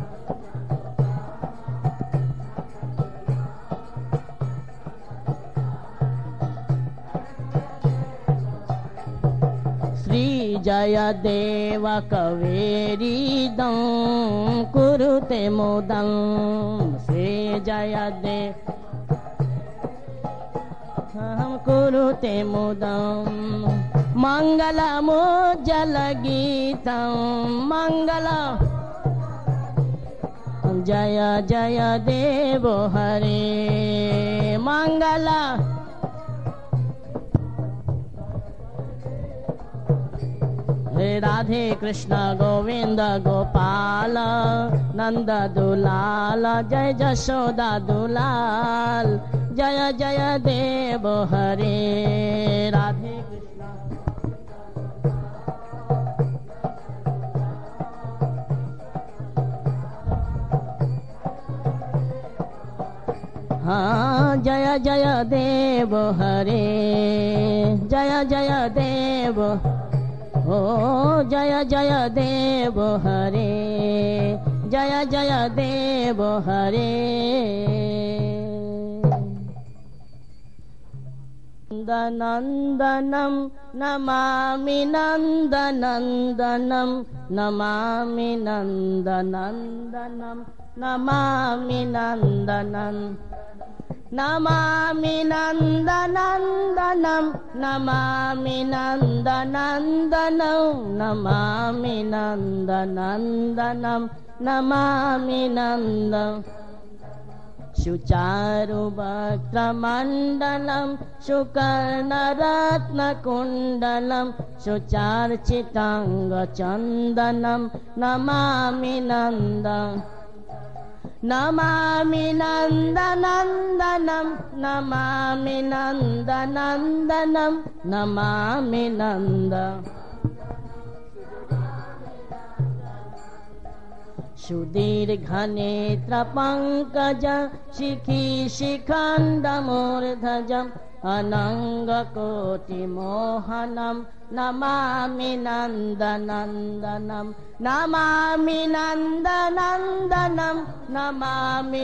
श्री जय देव कवेरीदं कुरुते मोदं श्री जय देव कुरुते मोदं मंगलमुज्जल गीतं मंगल जय जय देव हरे मंगल हे राधे कृष्ण गोविंद गोपाल नंद दुलाल जय यशोदा दुलाल जय जय देव हरे राधे कृष्ण हाँ जय जय देव हरे जय जय देव ओ जय जय देव हरे जय जय देव हरे नंदनंदनं नमामि नंदनंदनं नमामि नंदनंदनं नमामि नंदनं नमामि नंदनंदनं नमामि नंदनंदनं नमामि नंदनंदनं नमामि नंदनं शुचारुवक्त्रमण्डलं शुकर्णरत्नकुण्डलं शुचार्चिताङ्गचन्दनं नमामि नन्दनं नमामि नन्दनन्दनं नमामि नन्दनन्दनं नमामि नन्द सुदीर्घनेत्रपङ्कज शिखी शिखण्डमूर्धजं अनङ्गकोटिमोहनं नमामि नन्दनन्दनं नमामि नन्दनन्दनं नमामि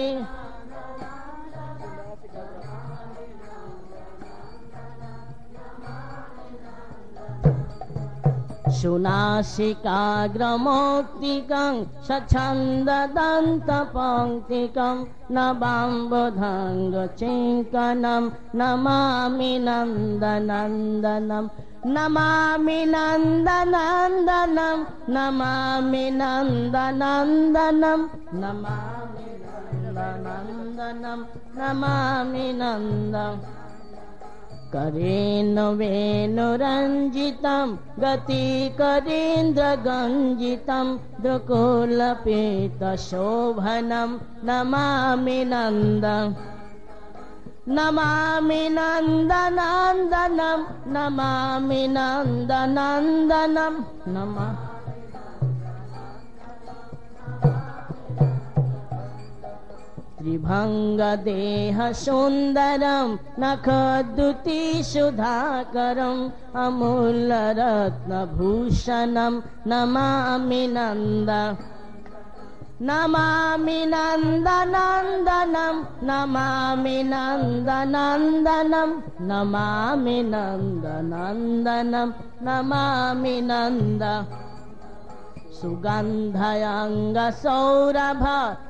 सुनासिकाग्रमौक्तिकं सछन्ददन्तपङ्क्तिकं नवाम्बुधङ्गचिङ्कनं नमामि नन्दनन्दनं नमामि नन्दनन्दनं नमामि नन्दनन्दनं नमामि नन्दनन्दनं नमामि नन्दनं करेण वेणुरञ्जितं गतिकरीन्द्रगञ्जितं द्रुकुलपीतशोभनं नमामि नन्दनं नमामि नन्दनन्दनं नमामि नन्दनन्दनं नमः त्रिभङ्गदेहसुन्दरं नखद्युतिसुधाकरम् अमूल्यरत्नभूषणं नमामि नन्दनं नमामि नन्दनन्दनं नमामि नन्दनन्दनं नमामि नन्दनन्दनं नमामि नन्दनं सुगन्धयङ्गसौरभ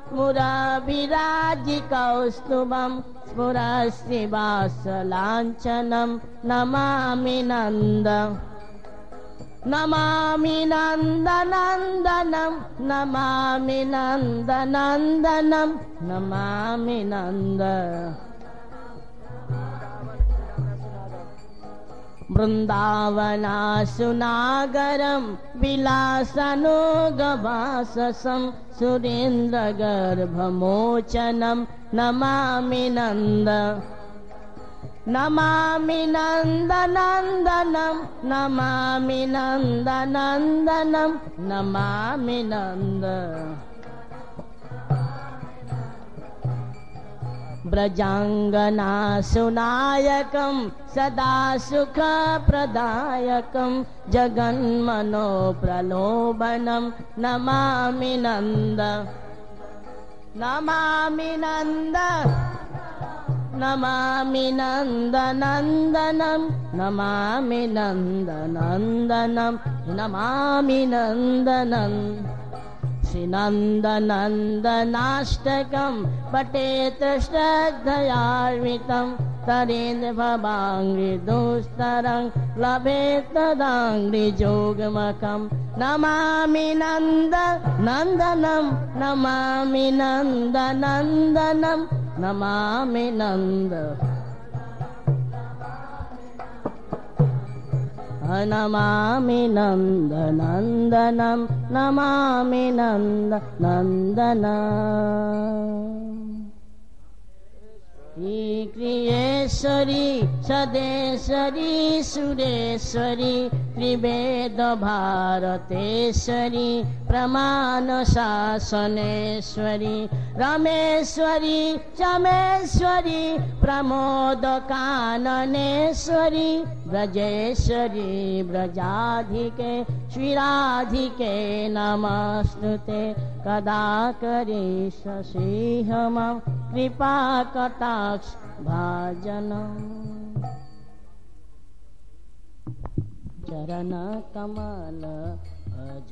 मुराभिराजिकौस्तुभं स्फुरश्रीवासलाञ्छनं नमामि नन्दनं नमामि नन्दनन्दनं नमामि नन्दनन्दनं नमामि नन्दनं वृन्दावनासुनागरं विलासनुगवाससं सुरेन्द्रगर्भमोचनं नमामि नन्दनं नमामि नन्दनन्दनं नमामि नन्दनन्दनं नमामि नन्दनं व्रजाङ्गनासुनायकं सदा सुखप्रदायकं जगन्मनोप्रलोभनं नमामि नन्दनं नमामि नन्दनं नमामि नन्दनन्दनं नमामि नन्दनन्दनं नमामि नन्दनं श्रीनन्दनन्दनाष्टकं पठेत् श्रद्धयान्वितं तरेन्द्रभवाङ्घ्रिदुस्तरं लभेत् तदाङ्घ्रिजोगमकं नमामि नन्दनन्दनं नमामि नन्दनन्दनं नमामि नन्दनं नमामि नन्दनन्दनं नमामि नन्दनन्दनं क्रियेश्वरी सदेश्वरी सुरेश्वरी त्रिवेदभारतेश्वरी प्रमाणशासनेश्वरी रमेश्वरी चमेश्वरी प्रमोदकाननेश्वरी ब्रजेश्वरी ब्रजाधिके श्रीराधिके नमस्तुते कदा करिष्यसि मम कृपाकटाक्ष भाजनम् चरणकमल भज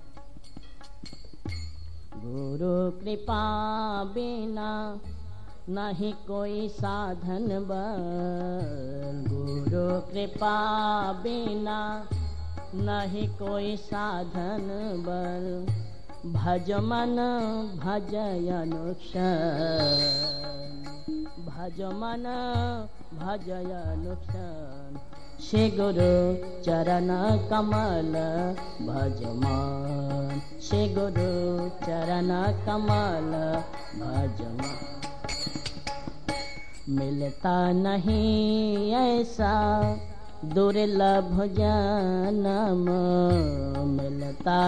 गुरु कृपा बिना नहीं कोई साधन बल गुरु कृपा बिना नहीं कोई साधन बल भज मन भजय अनुक्षण भज मन भजय अनुक्षण श्री गुरु चरण कमल भज मन श्री गुरु चरण कमल भज मन मिलता नहीं ऐसा दुर्लभ जन्म मिलता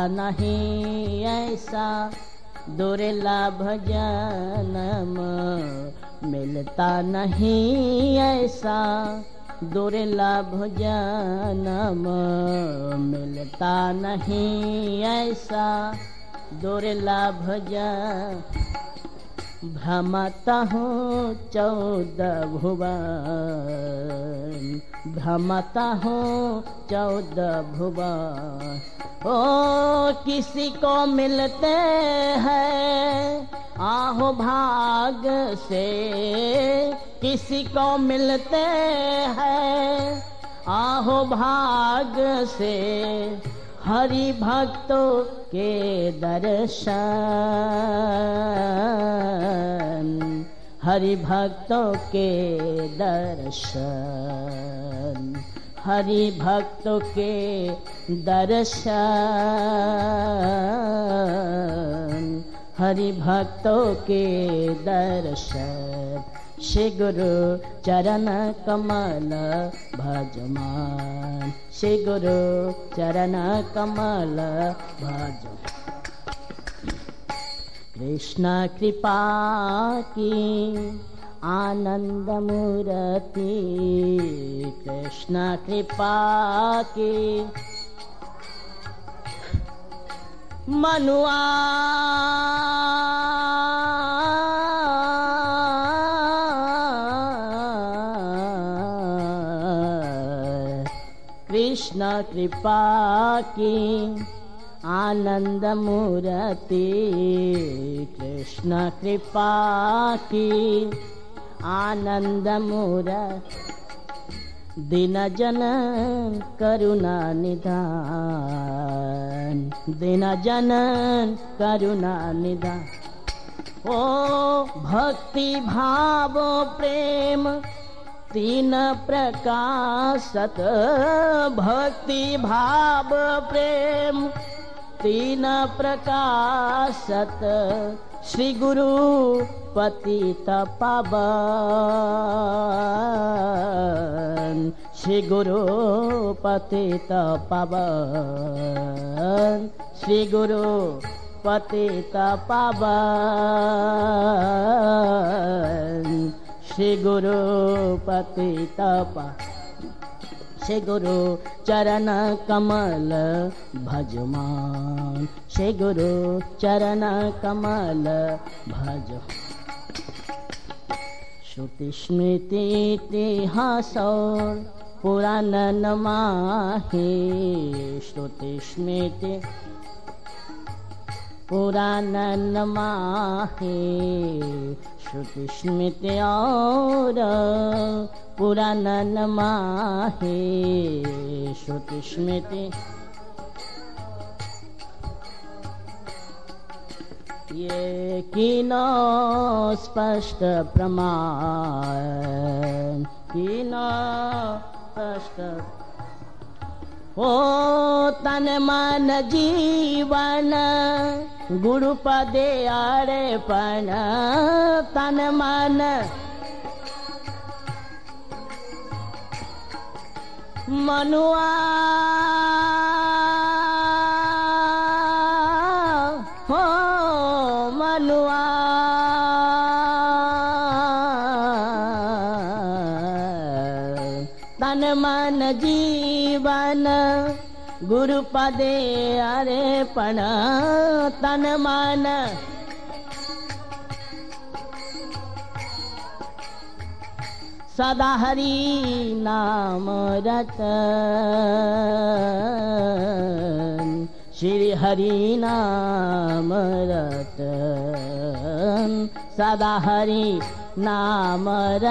नहीं ऐसा दुर्लभ जन्म मिलता नहीं ऐसा दुर्लभ जन्म, मिलता नहीं ऐसा दुर्लभ जन्म। भ्रमता हूँ 14 भुवन, भ्रमता हूँ 14 भुवन। ओ किसी को मिलते हैं आहो भाग से, किसी को मिलते हैं आहो भाग से, हरि भक्तों के दर्शन, हरि भक्तों के दर्शन, हरि भक्तों के दर्शन, हरि भक्तों के दर्शन। श्री गुरु चरण कमल भजमान, श्री गुरु चरण कमल भज। कृष्ण कृपा की आनंद मूर्ति, कृष्ण कृपा की मनुआ कृष्ण कृपा की आनंद मूर्ति, कृष्ण कृपा की आनंद मूर्ति। दीन जन करुणा निधान, दीन जन करुणा निधान। ओ भक्ति भाव प्रेम तीन प्रकाशत, भक्ति भाव प्रेम तीन प्रकाशत। श्री गुरु पतित पावन, श्री गुरु पतित पावन, श्री गुरु पतित पावन, श्री गुरु पतित पावन। श्री गुरु चरण कमल भजमान, श्री गुरु चरण कमल भज। श्रुति स्मृति इतिहास पुराण माहे, श्रुति स्मृति पुराण माहे। श्रुति स्मृति और पुराण माहे, श्रुति स्मृति ये कीनो स्पष्ट प्रमाण, कीनो स्पष्ट। ओ तन मन जीवन गुरु पदे अर्पण, तन मन मनुआ हो मनुआ। तन मन जीवन गुरु पदे अर्पण, तन मन सदा हरि नाम रतन, श्री हरि नाम रतन, सदा हरि नाम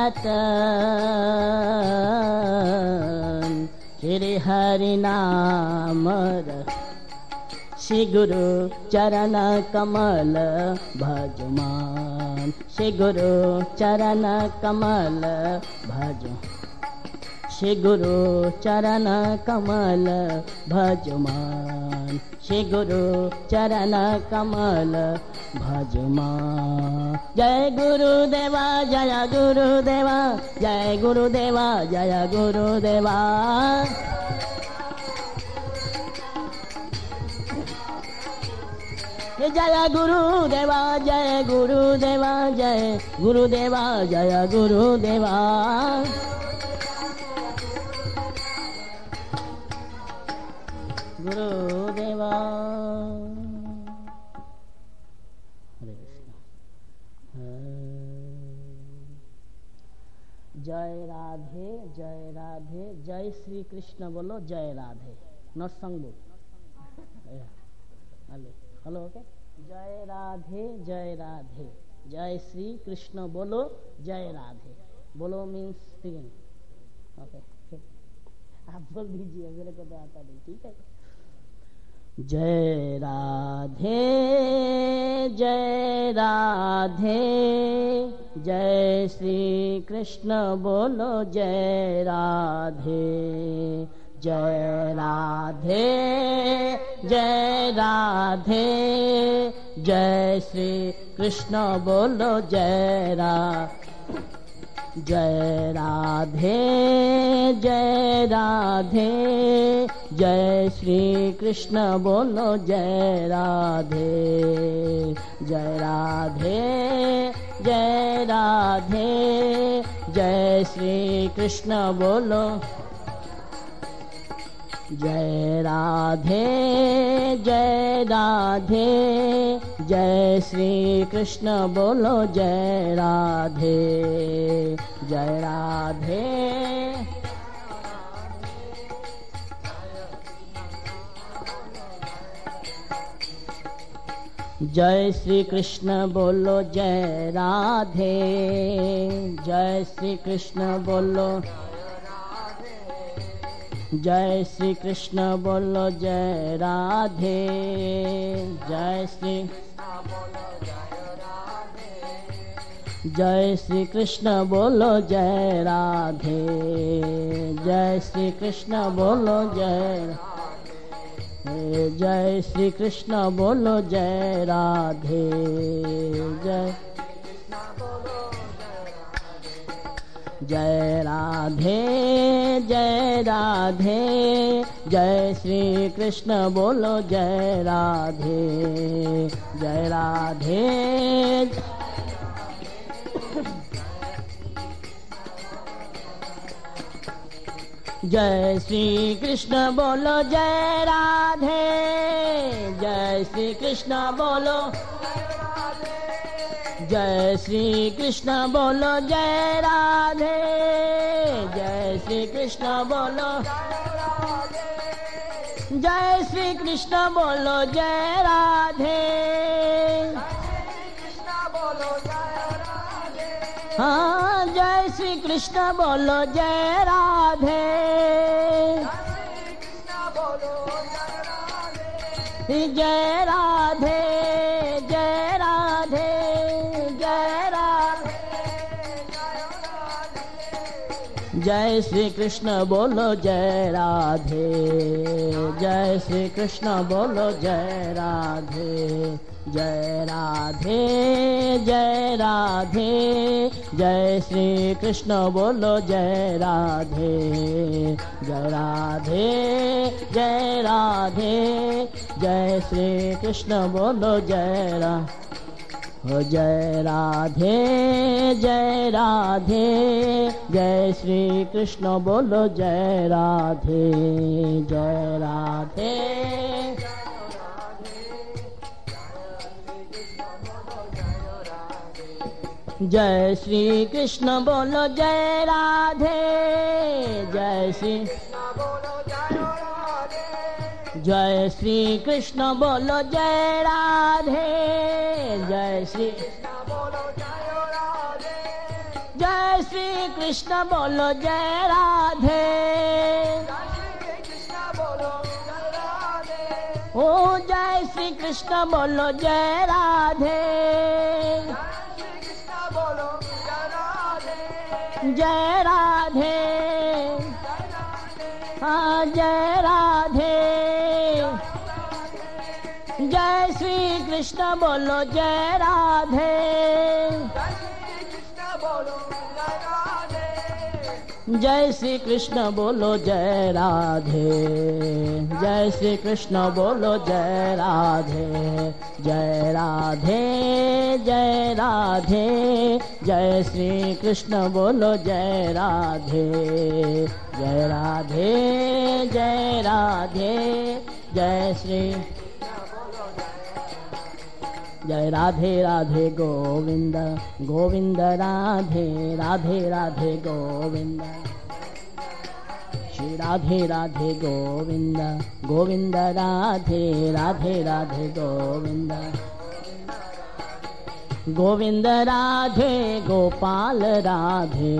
रतन, श्री हरि नाम रतन। श्री गुरु चरण कमल भजमान, श्री गुरु चरण कमल भज। श्री गुरु चरण कमल भजमान, श्री गुरु चरण कमल भजमान। जय गुरुदेवा जय गुरुदेवा, जय गुरुदेवा जय गुरुदेवा। जय गुरुदेवा जय गुरुदेवा जय गुरुदेवा जय गुरुदेवा गुरुदेवा। हरे कृष्ण। जय राधे जय राधे जय श्री कृष्ण बोलो जय राधे नॉट संग हेलो ओके जय राधे जय श्री कृष्ण बोलो जय राधे बोलो मीन्स बिगिन ओके आप बोल दीजिए मेरे को तो आता नहीं ठीक है। जय राधे जय श्री कृष्ण बोलो जय राधे जय राधे जय श्री कृष्ण बोलो जय राधे जय श्री कृष्ण बोलो जय राधे जय श्री कृष्ण बोलो जय राधे जय श्री कृष्ण बोलो जय राधे जय श्री कृष्ण बोलो जय राधे जय श्री कृष्ण बोलो जय श्री कृष्ण बोलो जय राधे जय श्री कृष्ण बोलो जय राधे जय श्री कृष्ण बोलो जय श्री कृष्ण बोलो जय राधे जय राधे जय श्री कृष्ण बोलो जय राधे जय श्री कृष्ण बोलो जय राधे जय श्री कृष्ण बोलो जय श्री कृष्ण बोलो जय राधे जय श्री कृष्ण बोलो जय श्री कृष्ण बोलो जय राधे हाँ जय श्री कृष्ण बोलो जय राधे जय राधे जय श्री कृष्ण बोलो जय राधे जय श्री कृष्ण बोलो जय राधे जय श्री कृष्ण बोलो जय राधे जय श्री कृष्ण बोलो जय राधे जय राधे जय श्री कृष्ण बोलो जय राधे जय श्री कृष्ण बोलो जय राधे जय श्री कृष्ण बोलो जय राधे जय श्री कृष्ण बोलो जय राधे ओ जय श्री कृष्ण बोलो जय राधे जय राधे हाँ जय राधे जय श्री कृष्ण बोलो जय राधे जय श्री कृष्ण बोलो जय राधे जय श्री कृष्ण बोलो जय राधे जय राधे जय राधे, जय श्री कृष्ण बोलो जय राधे। जय राधे जय राधे, जय श्री जय राधे राधे गोविंद गोविंद राधे राधे राधे गोविंद, श्री राधे राधे गोविंद गोविंद राधे राधे राधे गोविंद, गोविंद राधे गोपाल राधे,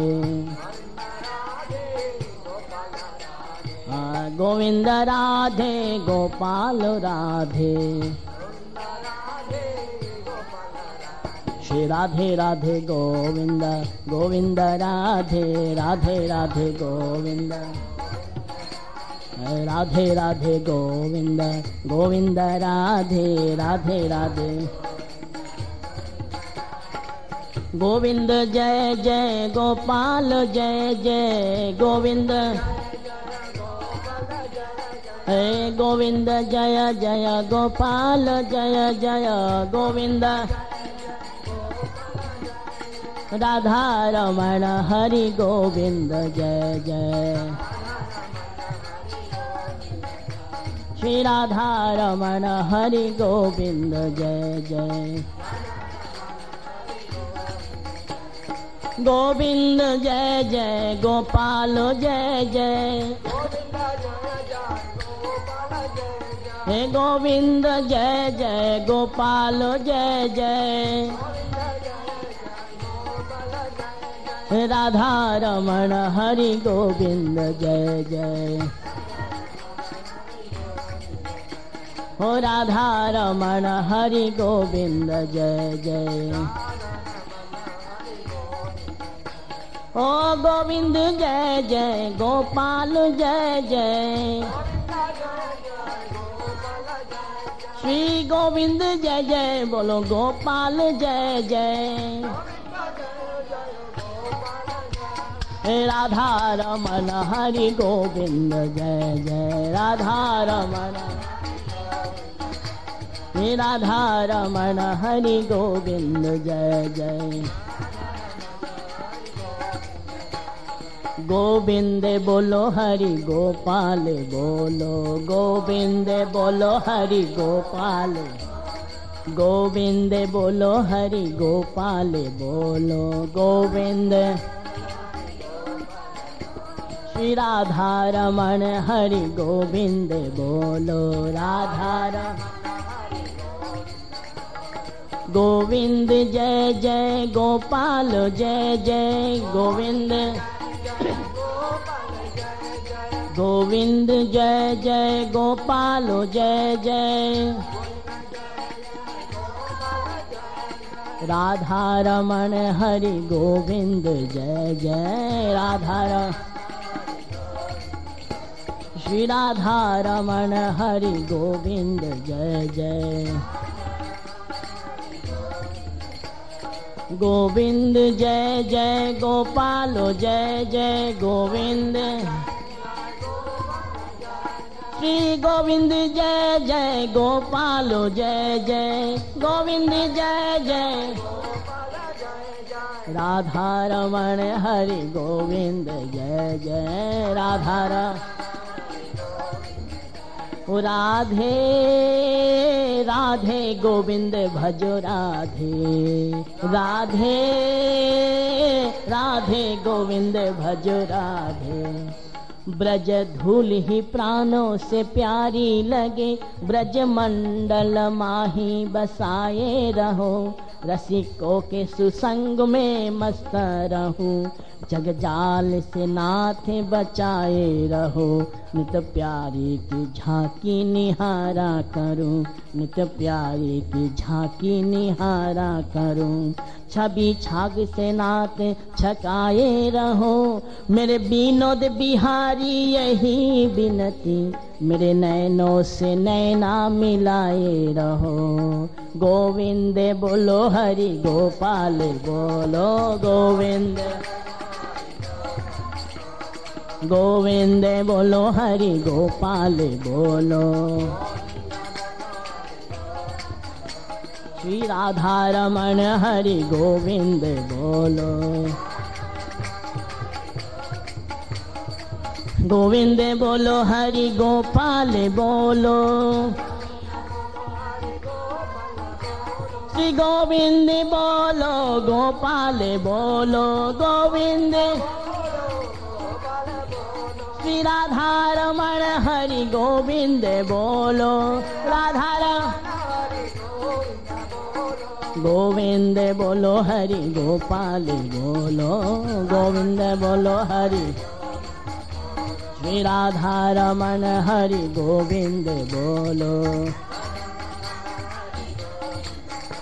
गोविंद राधे गोपाल राधे, श्री राधे राधे गोविंद गोविंद राधे राधे राधे गोविंद, राधे राधे गोविंद गोविंद राधे राधे राधे, गोविंद जय जय गोपाल जय जय गोविंद, हे गोविंद जय जय गोपाल जय जय गोविंद, राधा रमण हरि गोविंद जय जय, श्री राधा रमण हरि गोविंद जय जय, गोविंद जय जय गोपाल जय जय, हे गोविंद जय जय गोपाल जय जय, राधा रमण हरि गोविंद जय जय, हो राधा रमण हरि गोविंद जय जय, ओ गोविंद जय जय गोपाल जय जय, श्री गोविंद जय जय बोलो गोपाल जय जय, राधा रमण हरि गोविंद जय जय, राधा रमण राधा रमण हरि गोविंद जय जय, गोविंद बोलो हरि गोपाल बोलो, गोविंद बोलो हरि गोपाल, गोविंद बोलो हरि गोपाल बोलो, गोविंद श्री राधा रमण हरि गोविंद बोलो, राधा गोविंद जय जय गोपाल जय जय गोविंद, गोविंद जय जय गोपाल जय जय, राधा रमण हरि गोविंद जय जय, राधा श्री राधा रमण हरि गोविंद जय जय, गोविंद जय जय गोपाल जय जय गोविंद, श्री गोविंद जय जय गोपाल जय जय गोविंद जय जय, राधा रमण हरि गोविंद जय जय, राधा राधे राधे गोविंद भजो राधे, राधे राधे गोविंद भजो राधे, ब्रज धूल ही प्राणों से प्यारी लगे, ब्रज मंडल माही बसाए रहो, रसिकों के सुसंग में मस्त रहूं, जग जाल से नाथ बचाए रहो, नित प्यारी की झांकी निहारा करूं, नित प्यारी की झांकी निहारा करूं, छवि छाग से नाथ छकाए रहो, मेरे विनोद बिहारी यही विनती, मेरे नैनों से नैना मिलाए रहो, गोविंद बोलो हरि गोपाल बोलो, गोविंद गोविंद बोलो हरि गोपाल बोलो, श्री राधा रमण हरि गोविंद बोलो, गोविंद बोलो हरि गोपाल बोलो, श्री गोविंद बोलो गोपाल बोलो, गोविंद श्री राधा रमण हरि गोविंद बोलो, राधा गोविंद बोलो हरि गोपाल बोलो, गोविंद बोलो हरि श्री राधा रमण हरि गोविंद बोलो,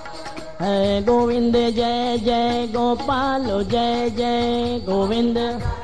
है गोविंद जय जय गोपाल जय जय गोविंद।